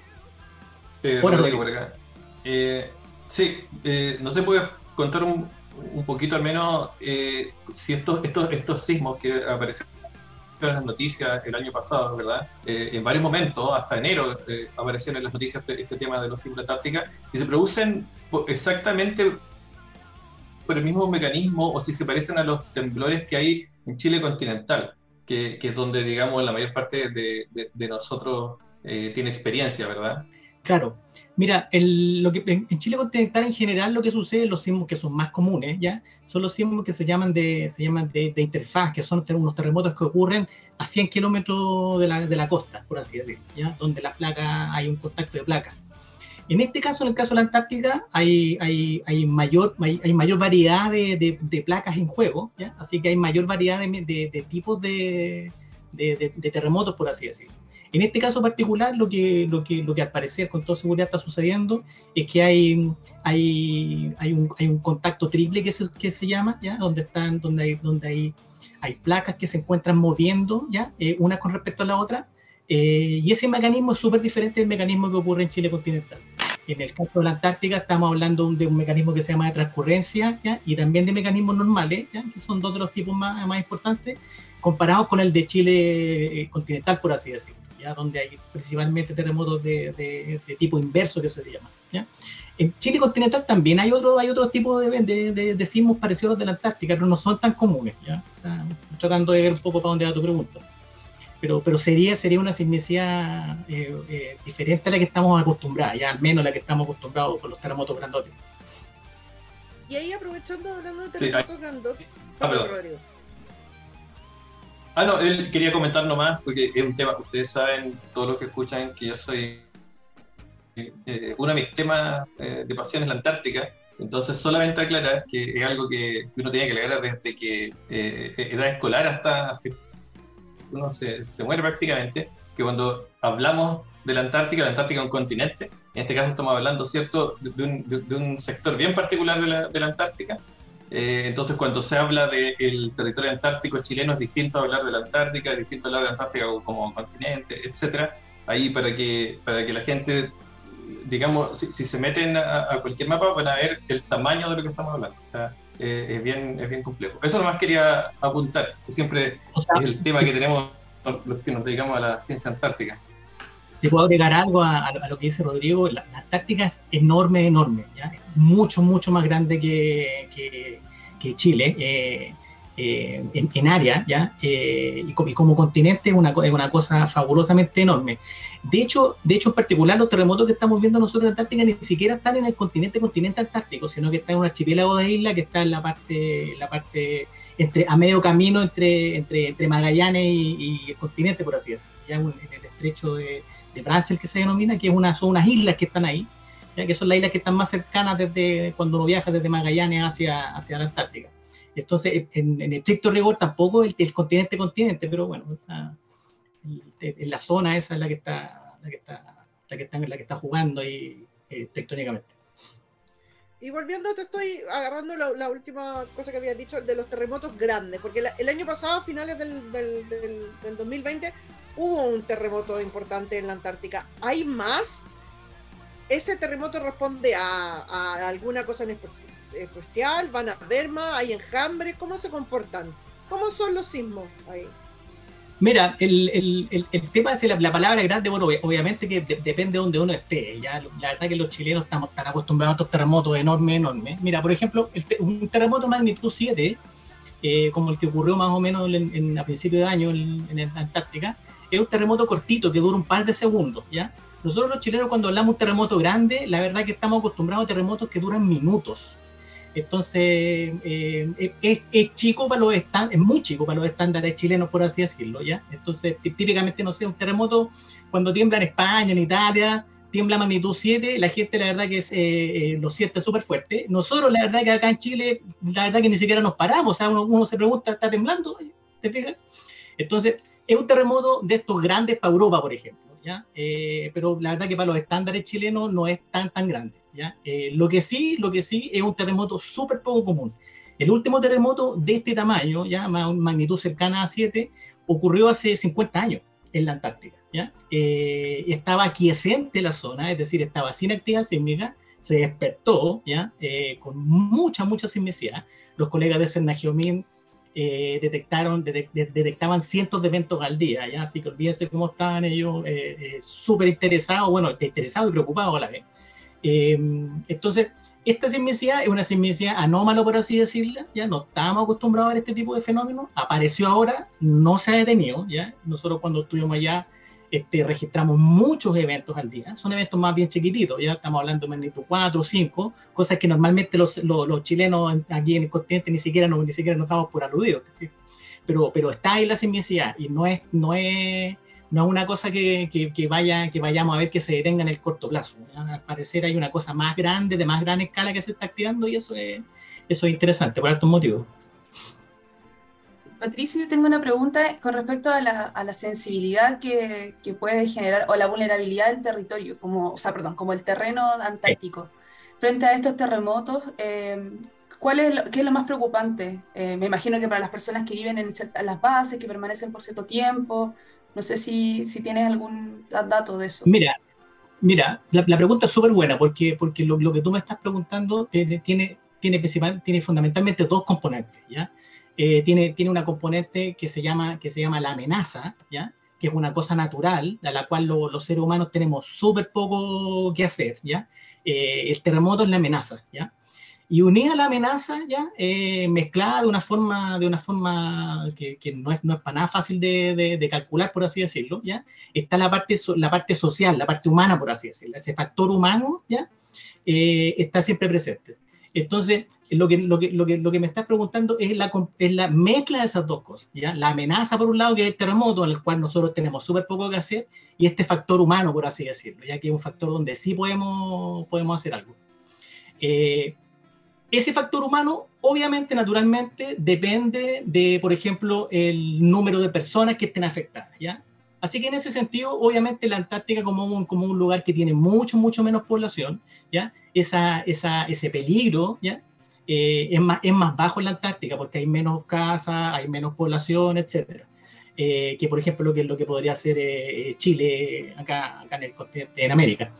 eh, Hola, Rodrigo por acá. Eh, sí, eh, no se puede contar un, un poquito al menos eh, si estos, estos, estos sismos que aparecieron en las noticias el año pasado, ¿verdad? Eh, en varios momentos, hasta enero, eh, aparecieron en las noticias este, este tema de los sismos de Antártica, y se producen exactamente por el mismo mecanismo, o si se parecen a los temblores que hay en Chile continental, que, que es donde, digamos, la mayor parte de, de, de nosotros eh, tiene experiencia, ¿verdad? Claro. Mira, el, lo que, en Chile continental en general lo que sucede, los sismos que son más comunes, ¿ya? Son los sismos que se llaman de, se llaman de, de interfaz, que son unos terremotos que ocurren a cien kilómetros de la, de la costa, por así decirlo, ¿ya? Donde la placa, hay un contacto de placa. En este caso, en el caso de la Antártica, hay, hay, hay, mayor, hay, hay mayor variedad de, de, de placas en juego, ¿ya? Así que hay mayor variedad de, de, de tipos de, de, de, de terremotos, por así decirlo. En este caso particular, lo que, lo, que, lo que al parecer con toda seguridad está sucediendo es que hay, hay, hay, un, hay un contacto triple que se, que se llama, ¿ya? Donde, están, donde, hay, donde hay, hay placas que se encuentran moviendo, ¿ya? Eh, una con respecto a la otra, eh, y ese mecanismo es súper diferente del mecanismo que ocurre en Chile continental. En el caso de la Antártica estamos hablando de un mecanismo que se llama de transcurrencia, ¿ya? Y también de mecanismos normales, ¿ya? Que son dos de los tipos más, más importantes, comparados con el de Chile continental, por así decirlo, ¿ya? Donde hay principalmente terremotos de, de, de tipo inverso, que se llama, ¿ya? En Chile continental también hay otro, hay otro tipo de, de, de, de sismos parecidos a los de la Antártica, pero no son tan comunes, ¿ya? O sea, tratando de ver un poco para dónde va tu pregunta. Pero, pero sería, sería una sismicidad eh, eh, diferente a la que estamos acostumbrados, ya al menos la que estamos acostumbrados con los terremotos grandotes. Y ahí, aprovechando, hablando de Sí, terremotos hay- grandotes, Ah, perdón, perdón. Rodrigo. Ah, no, él quería comentar nomás, porque es un tema, ustedes saben, todos los que escuchan, que yo soy, eh, uno de mis temas eh, de pasión es la Antártica, entonces solamente aclarar que es algo que, que uno tiene que aclarar desde que eh, edad escolar hasta, hasta que uno se, se muere prácticamente, que cuando hablamos de la Antártica, la Antártica es un continente, en este caso estamos hablando, ¿cierto?, de, de un, de, de un sector bien particular de la, de la Antártica, Eh, entonces, cuando se habla del territorio antártico chileno, es distinto a hablar de la Antártica, es distinto a hablar de la Antártica como continente, etcétera. Ahí para que, para que la gente, digamos, si, si se meten a, a cualquier mapa, van a ver el tamaño de lo que estamos hablando. O sea, eh, es, bien, es bien complejo. Eso nomás quería apuntar, que siempre O sea, es el tema sí. que tenemos los que nos dedicamos a la ciencia antártica. Si puedo agregar algo a, a lo que dice Rodrigo, la, la Antártica es enorme, enorme, ¿ya? Es mucho, mucho más grande que, que, que Chile eh, eh, en, en área, ¿ya? Eh, y, como, y como continente es una, es una cosa fabulosamente enorme. De hecho, de hecho, en particular, los terremotos que estamos viendo nosotros en Antártica ni siquiera están en el continente, continente antártico, sino que está en un archipiélago de islas que está en la parte, la parte entre, a medio camino entre, entre, entre Magallanes y, y el continente, por así decirlo, ya en el estrecho de de Bransfield, que se denomina, que es una, son unas islas que están ahí, ¿ya? Que son las islas que están más cercanas desde cuando uno viaja desde Magallanes hacia, hacia la Antártica. Entonces, en, en estricto rigor, tampoco el, el continente continente, pero bueno, está, en la zona esa es la que está, la que está, la que está, la que está jugando ahí eh, tectónicamente. Y volviendo, te estoy agarrando la, la última cosa que habías dicho, el de los terremotos grandes, porque la, el año pasado, a finales del, del, del, del dos mil veinte, hubo un terremoto importante en la Antártica. ¿Hay más? ¿Ese terremoto responde a, a alguna cosa en especial? ¿Van a haber más? ¿Hay enjambre? ¿Cómo se comportan? ¿Cómo son los sismos ahí? Mira, el, el, el, el tema es la, la palabra grande, bueno, obviamente que de, depende de donde uno esté. Ya, la verdad que los chilenos estamos tan acostumbrados a estos terremotos enormes, enormes. Mira, por ejemplo, el, un terremoto magnitud siete, eh, como el que ocurrió más o menos en, en, a principios de año en, en la Antártica, es un terremoto cortito que dura un par de segundos, ¿ya? Nosotros los chilenos cuando hablamos de un terremoto grande, la verdad que estamos acostumbrados a terremotos que duran minutos. Entonces, eh, es, es chico para los estándares, es muy chico para los estándares chilenos, por así decirlo, ¿ya? Entonces, típicamente, no sé, un terremoto, cuando tiembla en España, en Italia, tiembla magnitud siete, la gente la verdad que es, eh, lo siente súper fuerte. Nosotros, la verdad que acá en Chile, la verdad que ni siquiera nos paramos, o sea, uno, uno se pregunta, ¿está temblando? ¿Te fijas? Entonces, es un terremoto de estos grandes para Europa, por ejemplo, ¿ya? Eh, pero la verdad que para los estándares chilenos no es tan, tan grande, ¿ya? Eh, lo que sí, lo que sí es un terremoto súper poco común. El último terremoto de este tamaño, ya magnitud cercana a siete, ocurrió hace cincuenta años en la Antártica, ¿ya? Eh, estaba aquiescente la zona, es decir, estaba sin actividad sísmica, se despertó, ¿ya? Eh, con mucha, mucha sismicidad. Los colegas de Cernagiomín Eh, detectaron, detect, detectaban cientos de eventos al día, ¿ya? Así que olvídense cómo estaban ellos eh, eh, súper interesados, bueno, interesados y preocupados a la vez. Eh, entonces, esta sismicidad es una sismicidad anómala, por así decirla, ¿ya? No estábamos acostumbrados a ver este tipo de fenómenos, apareció ahora, no se ha detenido, ¿ya? Nosotros cuando estuvimos allá este, registramos muchos eventos al día, son eventos más bien chiquititos, ya estamos hablando de magnitud cuatro o cinco, cosas que normalmente los, los, los chilenos aquí en el continente ni siquiera, no, ni siquiera nos damos por aludidos, pero, pero está ahí la sismicidad y no es, no es, no es una cosa que, que, que, vaya, que vayamos a ver que se detenga en el corto plazo, ¿ya? Al parecer hay una cosa más grande, de más gran escala que se está activando y eso es, eso es interesante por estos motivos. Patricio, tengo una pregunta con respecto a la, a la sensibilidad que, que puede generar, o la vulnerabilidad del territorio, como, o sea, perdón, como el terreno antártico. Frente a estos terremotos, eh, ¿cuál es lo, qué es lo más preocupante? Eh, me imagino que para las personas que viven en, ciertas, en las bases, que permanecen por cierto tiempo, no sé si, si tienes algún dato de eso. Mira, mira, la, la pregunta es súper buena, porque, porque lo, lo que tú me estás preguntando tiene, tiene, tiene, principal, tiene fundamentalmente dos componentes, ¿ya? Eh, tiene, tiene una componente que se llama, que se llama la amenaza, ¿ya? Que es una cosa natural, a la cual lo, los seres humanos tenemos súper poco que hacer, ¿ya? Eh, el terremoto es la amenaza, ¿ya? Y unida a la amenaza, ¿ya? Eh, mezclada de una forma, de una forma que, que no, es, no es para nada fácil de, de, de calcular, por así decirlo, ¿ya? Está la parte, la parte social, la parte humana, por así decirlo. Ese factor humano, ¿ya? Eh, está siempre presente. Entonces, lo que, lo, que, lo, que, lo que me estás preguntando es la, es la mezcla de esas dos cosas, ¿ya? La amenaza, por un lado, que es el terremoto, en el cual nosotros tenemos súper poco que hacer, y este factor humano, por así decirlo, ya que es un factor donde sí podemos, podemos hacer algo. Eh, ese factor humano, obviamente, naturalmente, depende de, por ejemplo, el número de personas que estén afectadas, ¿ya? Así que en ese sentido, obviamente, la Antártica como un, como un lugar que tiene mucho, mucho menos población, ¿ya? Esa, esa, ese peligro, ¿ya? eh, es, más, es más bajo en la Antártica porque hay menos casas, hay menos población, etcétera. Eh, que por ejemplo lo que, lo que podría hacer eh, Chile acá, acá en el continente, en América.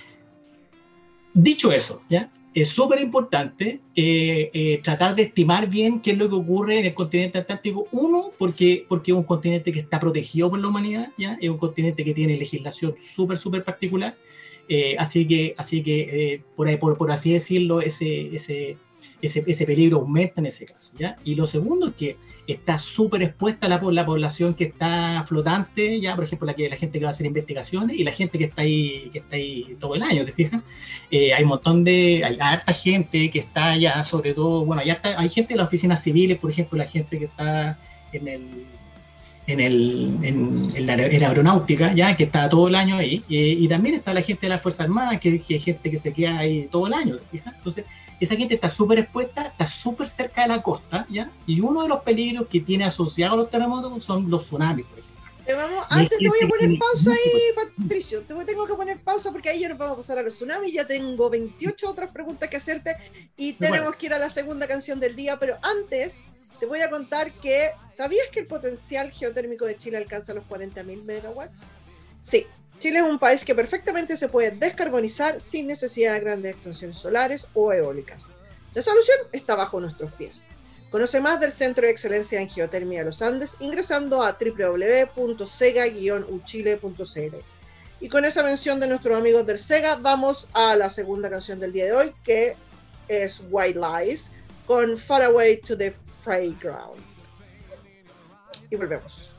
Dicho eso, ¿ya? Es súper importante eh, eh, tratar de estimar bien qué es lo que ocurre en el continente antártico. Uno, porque, porque es un continente que está protegido por la humanidad, ¿ya? Es un continente que tiene legislación súper, súper particular. Eh, así que, así que eh, por, ahí, por, por así decirlo, ese, ese, ese, ese peligro aumenta en ese caso, ¿ya? Y lo segundo es que está súper expuesta la, la población que está flotante, ya, por ejemplo, la, que, la gente que va a hacer investigaciones y la gente que está ahí, que está ahí todo el año, ¿te fijas? Eh, hay un montón de, hay harta gente que está allá, sobre todo, bueno, hay, harta, hay gente de las oficinas civiles, por ejemplo, la gente que está en el, en, el, en, en la en aeronáutica, ya, que está todo el año ahí, eh, y también está la gente de las Fuerzas Armadas, que, que hay gente que se queda ahí todo el año, ¿te fijas? Entonces, esa gente está súper expuesta, está súper cerca de la costa, ¿ya? Y uno de los peligros que tiene asociado a los terremotos son los tsunamis, por ejemplo. Te vamos, antes te voy a poner pausa ahí, Patricio. Te tengo que poner pausa porque ahí ya nos vamos a pasar a los tsunamis. Ya tengo veintiocho otras preguntas que hacerte y tenemos bueno. que ir a la segunda canción del día. Pero antes te voy a contar que, ¿sabías que el potencial geotérmico de Chile alcanza los cuarenta mil megawatts? Sí. Chile es un país que perfectamente se puede descarbonizar sin necesidad de grandes extensiones solares o eólicas. La solución está bajo nuestros pies. Conoce más del Centro de Excelencia en Geotermia de los Andes ingresando a doble u doble u doble u punto sega guion u chile punto c l. Y con esa mención de nuestros amigos del SEGA, vamos a la segunda canción del día de hoy, que es White Lies, con Far Away to the Playground. Y volvemos.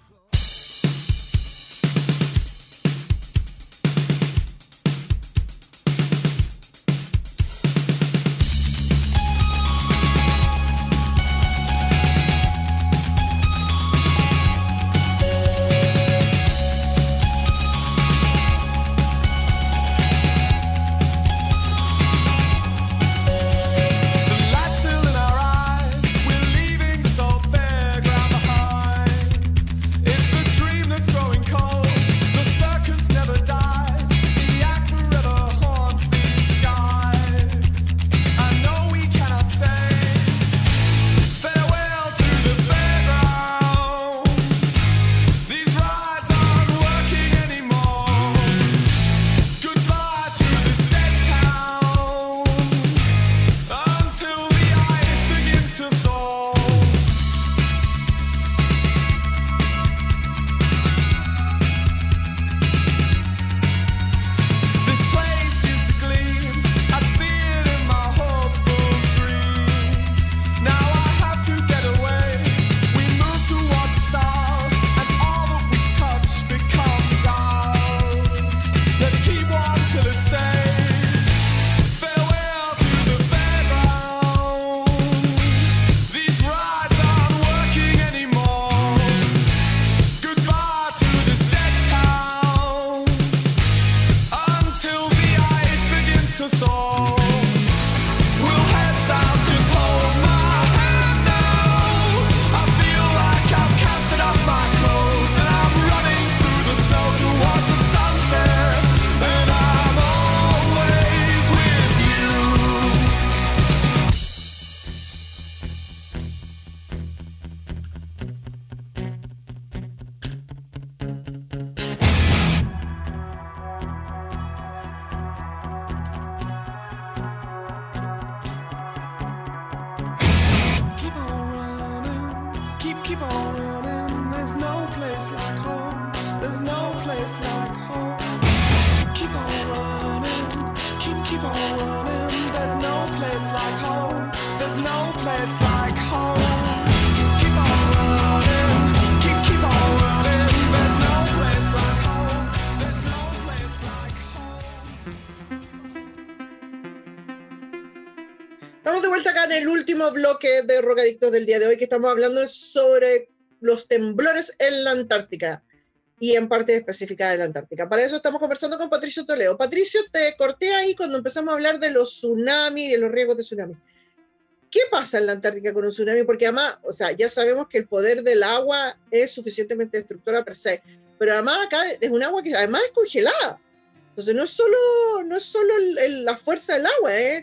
Bloque de Rocadictos del día de hoy, que estamos hablando sobre los temblores en la Antártica y en parte específica de la Antártica. Para eso estamos conversando con Patricio Toledo. Patricio, te corté ahí cuando empezamos a hablar de los tsunamis y de los riesgos de tsunami. ¿Qué pasa en la Antártica con un tsunami? Porque además, o sea, ya sabemos que el poder del agua es suficientemente destructora per se, pero además acá es un agua que además es congelada. Entonces no es solo, no es solo el, el, la fuerza del agua, ¿eh?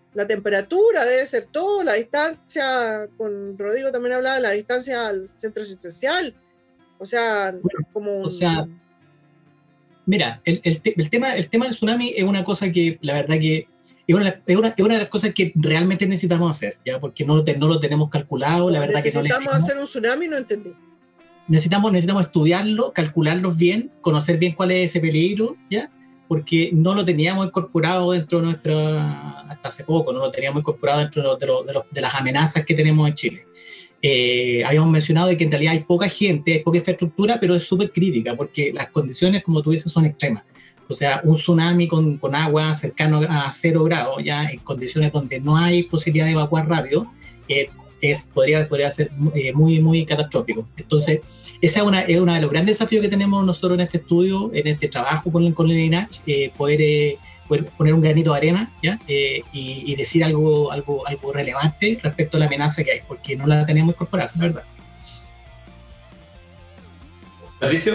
la temperatura, debe ser todo, la distancia, con Rodrigo también hablaba de la distancia al centro asistencial, o sea, Bueno, como un... o sea, mira, el, el, te, el, tema, el tema del tsunami es una cosa que la verdad que es una, es una, es una de las cosas que realmente necesitamos hacer, ¿ya? Porque no lo, te, no lo tenemos calculado, la verdad que no necesitamos hacer un tsunami, no entendí. Necesitamos, necesitamos estudiarlo, calcularlos bien, conocer bien cuál es ese peligro, ¿ya? Porque no lo teníamos incorporado dentro de nuestra, hasta hace poco, no lo teníamos incorporado dentro de, lo, de, lo, de, lo, de las amenazas que tenemos en Chile. Eh, habíamos mencionado de que en realidad hay poca gente, hay poca infraestructura, pero es súper crítica, porque las condiciones, como tú dices, son extremas. O sea, un tsunami con, con agua cercano a cero grados, ya en condiciones donde no hay posibilidad de evacuar rápido, eh, es, podría, podría ser eh, muy, muy catastrófico. Entonces, ese es, una, es uno de los grandes desafíos que tenemos nosotros en este estudio, en este trabajo con, con el I N A C H, eh, poder, eh, poder poner un granito de arena, ¿ya? Eh, y, y decir algo, algo, algo relevante respecto a la amenaza que hay, porque no la tenemos incorporada, la verdad. Patricio,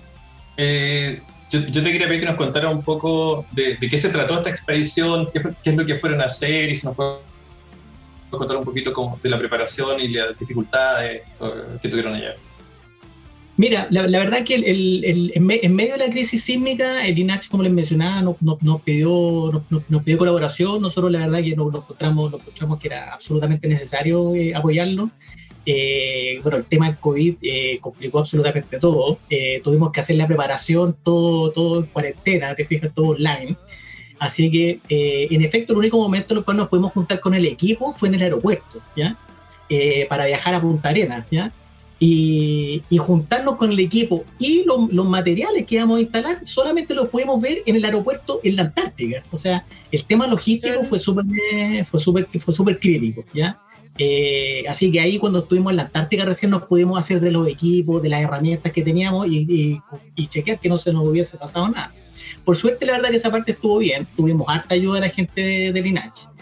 eh, yo, yo te quería pedir que nos contara un poco de, de qué se trató esta expedición, qué, qué es lo que fueron a hacer, y si nos puedes contar un poquito como de la preparación y las dificultades que tuvieron allá. Mira, la, la verdad que el, el, el, en, me, en medio de la crisis sísmica, el I N A C H, como les mencionaba, nos, nos, nos, pidió, nos, nos pidió colaboración. Nosotros la verdad que nos, nos, encontramos, nos encontramos que era absolutamente necesario eh, apoyarlo. Eh, bueno, el tema del COVID eh, complicó absolutamente todo. Eh, tuvimos que hacer la preparación todo, todo en cuarentena, te fijas, todo online. Así que, eh, en efecto, el único momento en el cual nos pudimos juntar con el equipo fue en el aeropuerto, ¿ya? Eh, para viajar a Punta Arenas, ¿ya? Y, y juntarnos con el equipo y lo, los materiales que íbamos a instalar solamente los pudimos ver en el aeropuerto en la Antártica. O sea, el tema logístico fue súper fue súper fue súper crítico, ¿ya? Eh, así que ahí cuando estuvimos en la Antártica recién nos pudimos hacer de los equipos, de las herramientas que teníamos y, y, y chequear que no se nos hubiese pasado nada. Por suerte, la verdad que esa parte estuvo bien, tuvimos harta ayuda de la gente del de I N A C H.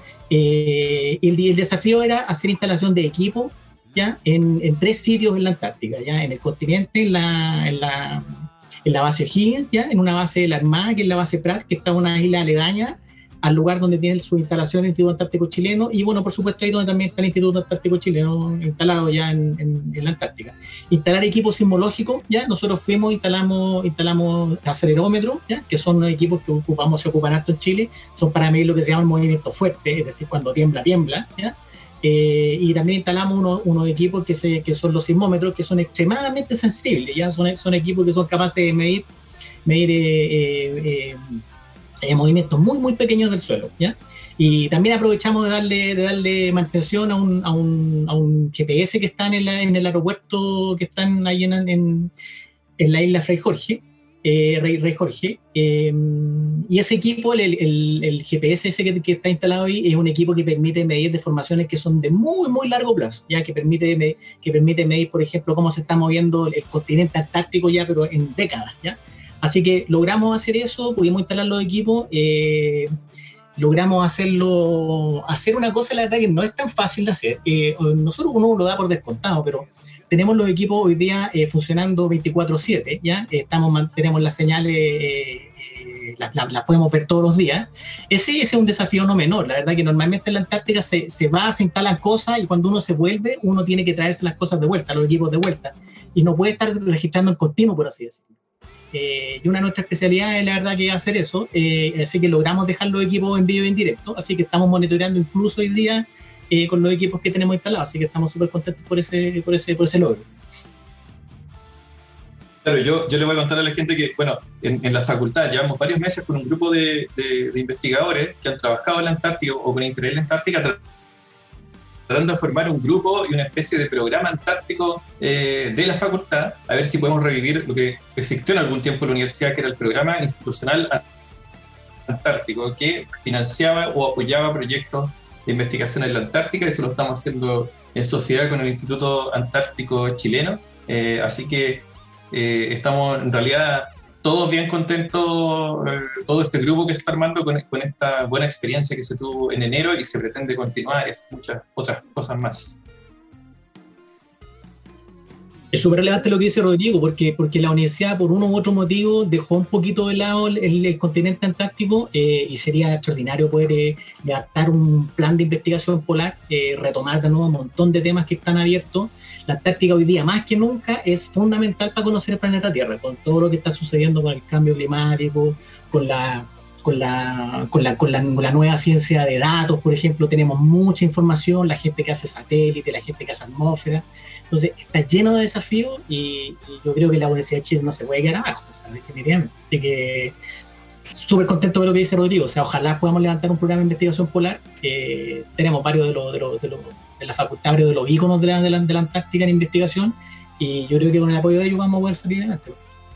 Eh, el, el desafío era hacer instalación de equipo, ¿ya? En, en tres sitios en la Antártica, ¿ya? En el continente, en la, en la, en la base O'Higgins, ¿ya? En una base de la Armada, que es la base Prat, que está en una isla aledaña al lugar donde tiene su instalación el Instituto Antártico Chileno, y bueno, por supuesto ahí donde también está el Instituto Antártico Chileno instalado ya en, en, en la Antártica. Instalar equipos sismológicos, ya, nosotros fuimos, instalamos, instalamos acelerómetros, ya, que son equipos que ocupamos, se ocupan harto en Chile, son para medir lo que se llama el movimiento fuerte, es decir, cuando tiembla, tiembla, ya. Eh, y también instalamos unos, unos equipos que, se, que son los sismómetros, que son extremadamente sensibles, ya, son, son equipos que son capaces de medir, medir eh, eh, eh, Eh, movimientos muy muy pequeños del suelo, ¿ya? Y también aprovechamos de darle, de darle mantención a un, a, un, a un G P S que está en el, en el aeropuerto, que están ahí en, en, en la isla Fray Jorge, eh, Rey, Rey Jorge, eh, y ese equipo, el, el, el G P S ese que, que está instalado ahí, es un equipo que permite medir deformaciones que son de muy muy largo plazo, ya que permite, que permite medir, por ejemplo, cómo se está moviendo el continente antártico ya, pero en décadas, ¿ya? Así que logramos hacer eso, pudimos instalar los equipos, eh, logramos hacerlo, hacer una cosa, la verdad que no es tan fácil de hacer. Eh, nosotros uno lo da por descontado, pero tenemos los equipos hoy día eh, funcionando veinticuatro siete, ¿ya? Estamos, tenemos las señales, eh, eh, las, las, las podemos ver todos los días. Ese, ese es un desafío no menor. La verdad que normalmente en la Antártica se, se va, se instalan cosas y cuando uno se vuelve, uno tiene que traerse las cosas de vuelta, los equipos de vuelta. Y no puede estar registrando en continuo, por así decirlo. Eh, y una de nuestras especialidades es la verdad que hacer eso, eh, así que logramos dejar los equipos en vivo y en directo, así que estamos monitoreando incluso hoy día eh, con los equipos que tenemos instalados, así que estamos súper contentos por ese, por, ese, por ese logro. Claro, yo, yo le voy a contar a la gente que, bueno, en, en la facultad llevamos varios meses con un grupo de, de, de investigadores que han trabajado en la Antártica o con interés en la Antártica, tratando de formar un grupo y una especie de programa antártico eh, de la facultad, a ver si podemos revivir lo que existió en algún tiempo en la universidad, que era el programa institucional antártico, que financiaba o apoyaba proyectos de investigación en la Antártica, y eso lo estamos haciendo en sociedad con el Instituto Antártico Chileno, eh, así que eh, estamos en realidad todos bien contentos, eh, todo este grupo que se está armando con, con esta buena experiencia que se tuvo en enero y se pretende continuar y hacer muchas otras cosas más. Es súper relevante lo que dice Rodrigo, porque, porque la universidad, por uno u otro motivo, dejó un poquito de lado el, el continente antártico eh, y sería extraordinario poder eh, adaptar un plan de investigación polar, eh, retomar de nuevo un montón de temas que están abiertos. La Antártica hoy día, más que nunca, es fundamental para conocer el planeta Tierra, con todo lo que está sucediendo con el cambio climático, con la... Con la, con, la, con, la, con la nueva ciencia de datos, por ejemplo, tenemos mucha información, la gente que hace satélite, la gente que hace atmósferas, entonces está lleno de desafíos y, y yo creo que la Universidad de Chile no se puede quedar abajo, o sea, definitivamente. Así que súper contento de lo que dice Rodrigo, o sea, ojalá podamos levantar un programa de investigación polar, eh, tenemos varios de, los de, los de, los de la facultad, varios de los íconos de la, de, la, de la Antártica en investigación y yo creo que con el apoyo de ellos vamos a poder salir adelante.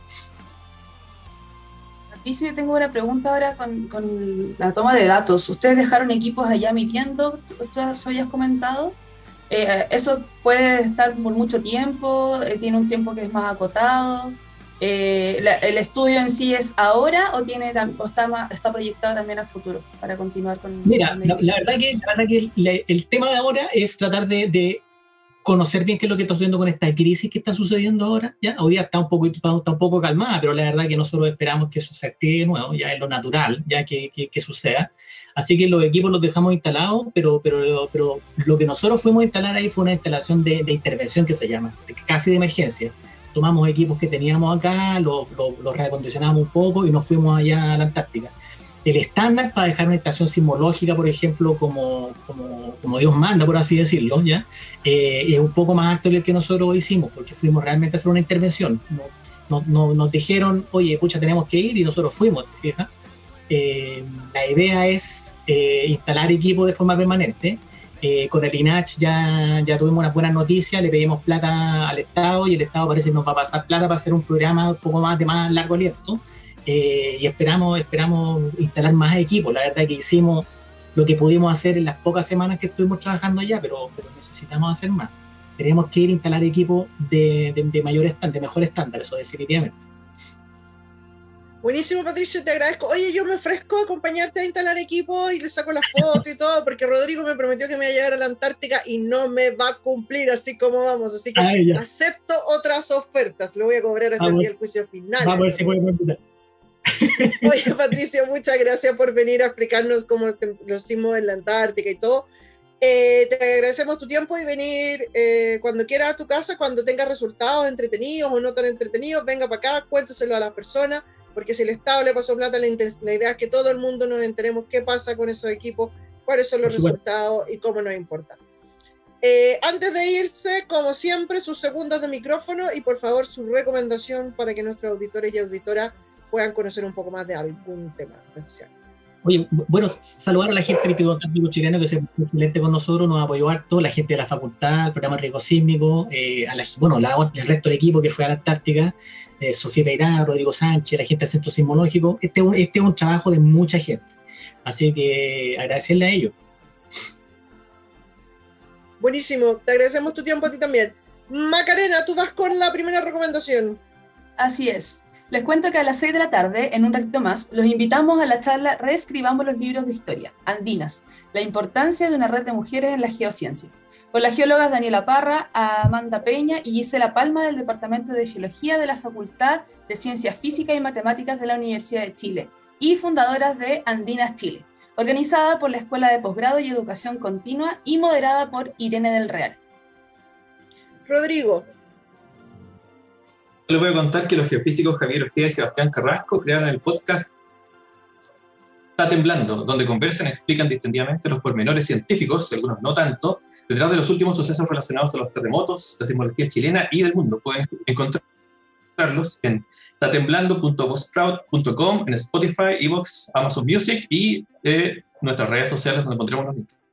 Y si yo tengo una pregunta ahora con, con la toma de datos. Ustedes dejaron equipos allá midiendo, ustedes habías comentado. Eh, ¿Eso puede estar por mucho tiempo? Eh, ¿Tiene un tiempo que es más acotado? Eh, la, ¿El estudio en sí es ahora o, tiene, o está, más, está proyectado también al futuro para continuar con Mira, la, la verdad que, la verdad que el, el tema de ahora es tratar de, de conocer bien qué es lo que está sucediendo con esta crisis que está sucediendo ahora, ¿ya? Hoy día está un poco, está un poco calmada, pero la verdad que nosotros esperamos que eso se active de nuevo, ya es lo natural, ya que, que, que suceda. Así que los equipos los dejamos instalados, pero, pero, pero lo que nosotros fuimos a instalar ahí fue una instalación de, de intervención que se llama, de, casi de emergencia. Tomamos equipos que teníamos acá, los, los, los reacondicionamos un poco y nos fuimos allá a la Antártica. El estándar para dejar una estación sismológica, por ejemplo, como, como, como Dios manda, por así decirlo, ¿ya? Eh, es un poco más alto que el que nosotros hicimos, porque fuimos realmente a hacer una intervención. No, no, no, nos dijeron, oye, pucha, tenemos que ir, y nosotros fuimos, ¿te fijas? Eh, la idea es eh, instalar equipo de forma permanente. Eh, con el I N A H ya, ya tuvimos unas buenas noticias, le pedimos plata al Estado, y el Estado parece que nos va a pasar plata para hacer un programa un poco más de más largo aliento. Eh, y esperamos, esperamos instalar más equipos. La verdad que hicimos lo que pudimos hacer en las pocas semanas que estuvimos trabajando allá, pero, pero necesitamos hacer más. Tenemos que ir a instalar equipos de, de, de mayor estándar, de mejor estándar, eso definitivamente. Buenísimo, Patricio, te agradezco. Oye, yo me ofrezco a acompañarte a instalar equipo y le saco la foto y todo, porque Rodrigo me prometió que me iba a llevar a la Antártica y no me va a cumplir así como vamos. Así que Ay, acepto otras ofertas. Le voy a cobrar hasta ah, el día del juicio final. Vamos a ver si podemos invitar. Oye, Patricio, muchas gracias por venir a explicarnos cómo te, lo hicimos en la Antártica y todo. Eh, te agradecemos tu tiempo y venir eh, cuando quieras a tu casa, cuando tengas resultados entretenidos o no tan entretenidos, venga para acá, cuéntaselo a las personas, porque si el Estado le pasó plata, la, la idea es que todo el mundo nos enteremos qué pasa con esos equipos, cuáles son los resultados y cómo nos importa. Eh, antes de irse, como siempre, sus segundos de micrófono y por favor su recomendación para que nuestros auditores y auditoras puedan conocer un poco más de algún tema especial. Oye, bueno, saludar a la gente del Instituto Antártico Chileno que es excelente con nosotros, nos apoyó harto, la gente de la facultad, el programa Riesgo Sísmico, eh, a la, bueno, la, el resto del equipo que fue a la Antártica, eh, Sofía Peirá, Rodrigo Sánchez, la gente del Centro Sismológico. Este, este es un trabajo de mucha gente, así que agradecerle a ellos. Buenísimo, te agradecemos tu tiempo a ti también. Macarena, tú vas con la primera recomendación. Así es. Les cuento que a las seis de la tarde, en un ratito más, los invitamos a la charla Reescribamos los libros de historia, Andinas, la importancia de una red de mujeres en las geociencias, con las geólogas Daniela Parra, Amanda Peña y Gisela Palma del Departamento de Geología de la Facultad de Ciencias Físicas y Matemáticas de la Universidad de Chile y fundadoras de Andinas Chile, organizada por la Escuela de Posgrado y Educación Continua y moderada por Irene del Real. Rodrigo. Les voy a contar que los geofísicos Javier Ojeda y Sebastián Carrasco crearon el podcast Está Temblando, donde conversan y explican distendidamente los pormenores científicos, y algunos no tanto, detrás de los últimos sucesos relacionados a los terremotos, la sismología chilena y del mundo. Pueden encontrarlos en tatemblando punto buzzsprout punto com, en Spotify, iVoox, Amazon Music y eh, nuestras redes sociales donde pondremos los links.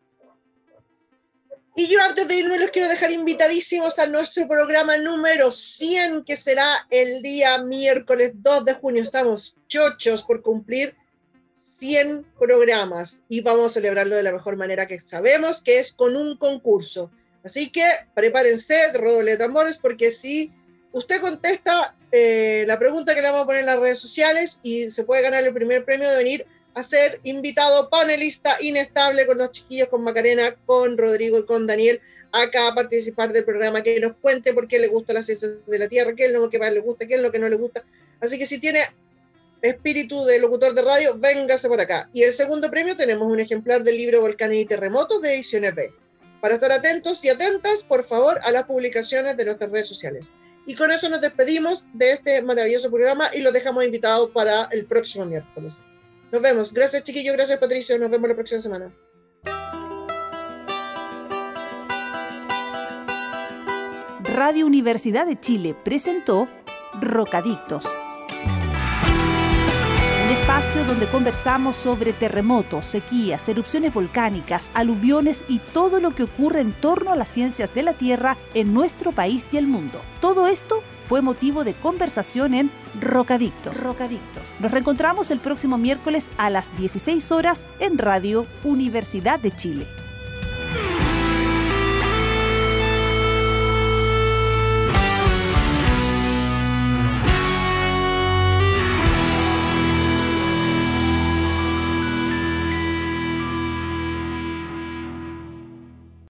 Y yo antes de irme los quiero dejar invitadísimos a nuestro programa número cien, que será el día miércoles dos de junio. Estamos chochos por cumplir cien programas y vamos a celebrarlo de la mejor manera que sabemos, que es con un concurso. Así que prepárense, redoble de tambores, porque si usted contesta eh, la pregunta que le vamos a poner en las redes sociales y se puede ganar el primer premio de venir a a ser invitado panelista inestable con los chiquillos, con Macarena, con Rodrigo y con Daniel, acá a participar del programa, que nos cuente por qué le gusta las ciencias de la Tierra, qué es lo que más le gusta, qué es lo que no le gusta. Así que si tiene espíritu de locutor de radio, véngase por acá. Y el segundo premio tenemos un ejemplar del libro Volcanes y Terremotos de Ediciones B. Para estar atentos y atentas, por favor, a las publicaciones de nuestras redes sociales. Y con eso nos despedimos de este maravilloso programa y los dejamos invitados para el próximo miércoles. Nos vemos. Gracias, chiquillos. Gracias, Patricio. Nos vemos la próxima semana. Radio Universidad de Chile presentó Rocadictos. Un espacio donde conversamos sobre terremotos, sequías, erupciones volcánicas, aluviones y todo lo que ocurre en torno a las ciencias de la Tierra en nuestro país y el mundo. Todo esto fue motivo de conversación en Rocadictos. Rocadictos. Nos reencontramos el próximo miércoles a las dieciséis horas en Radio Universidad de Chile.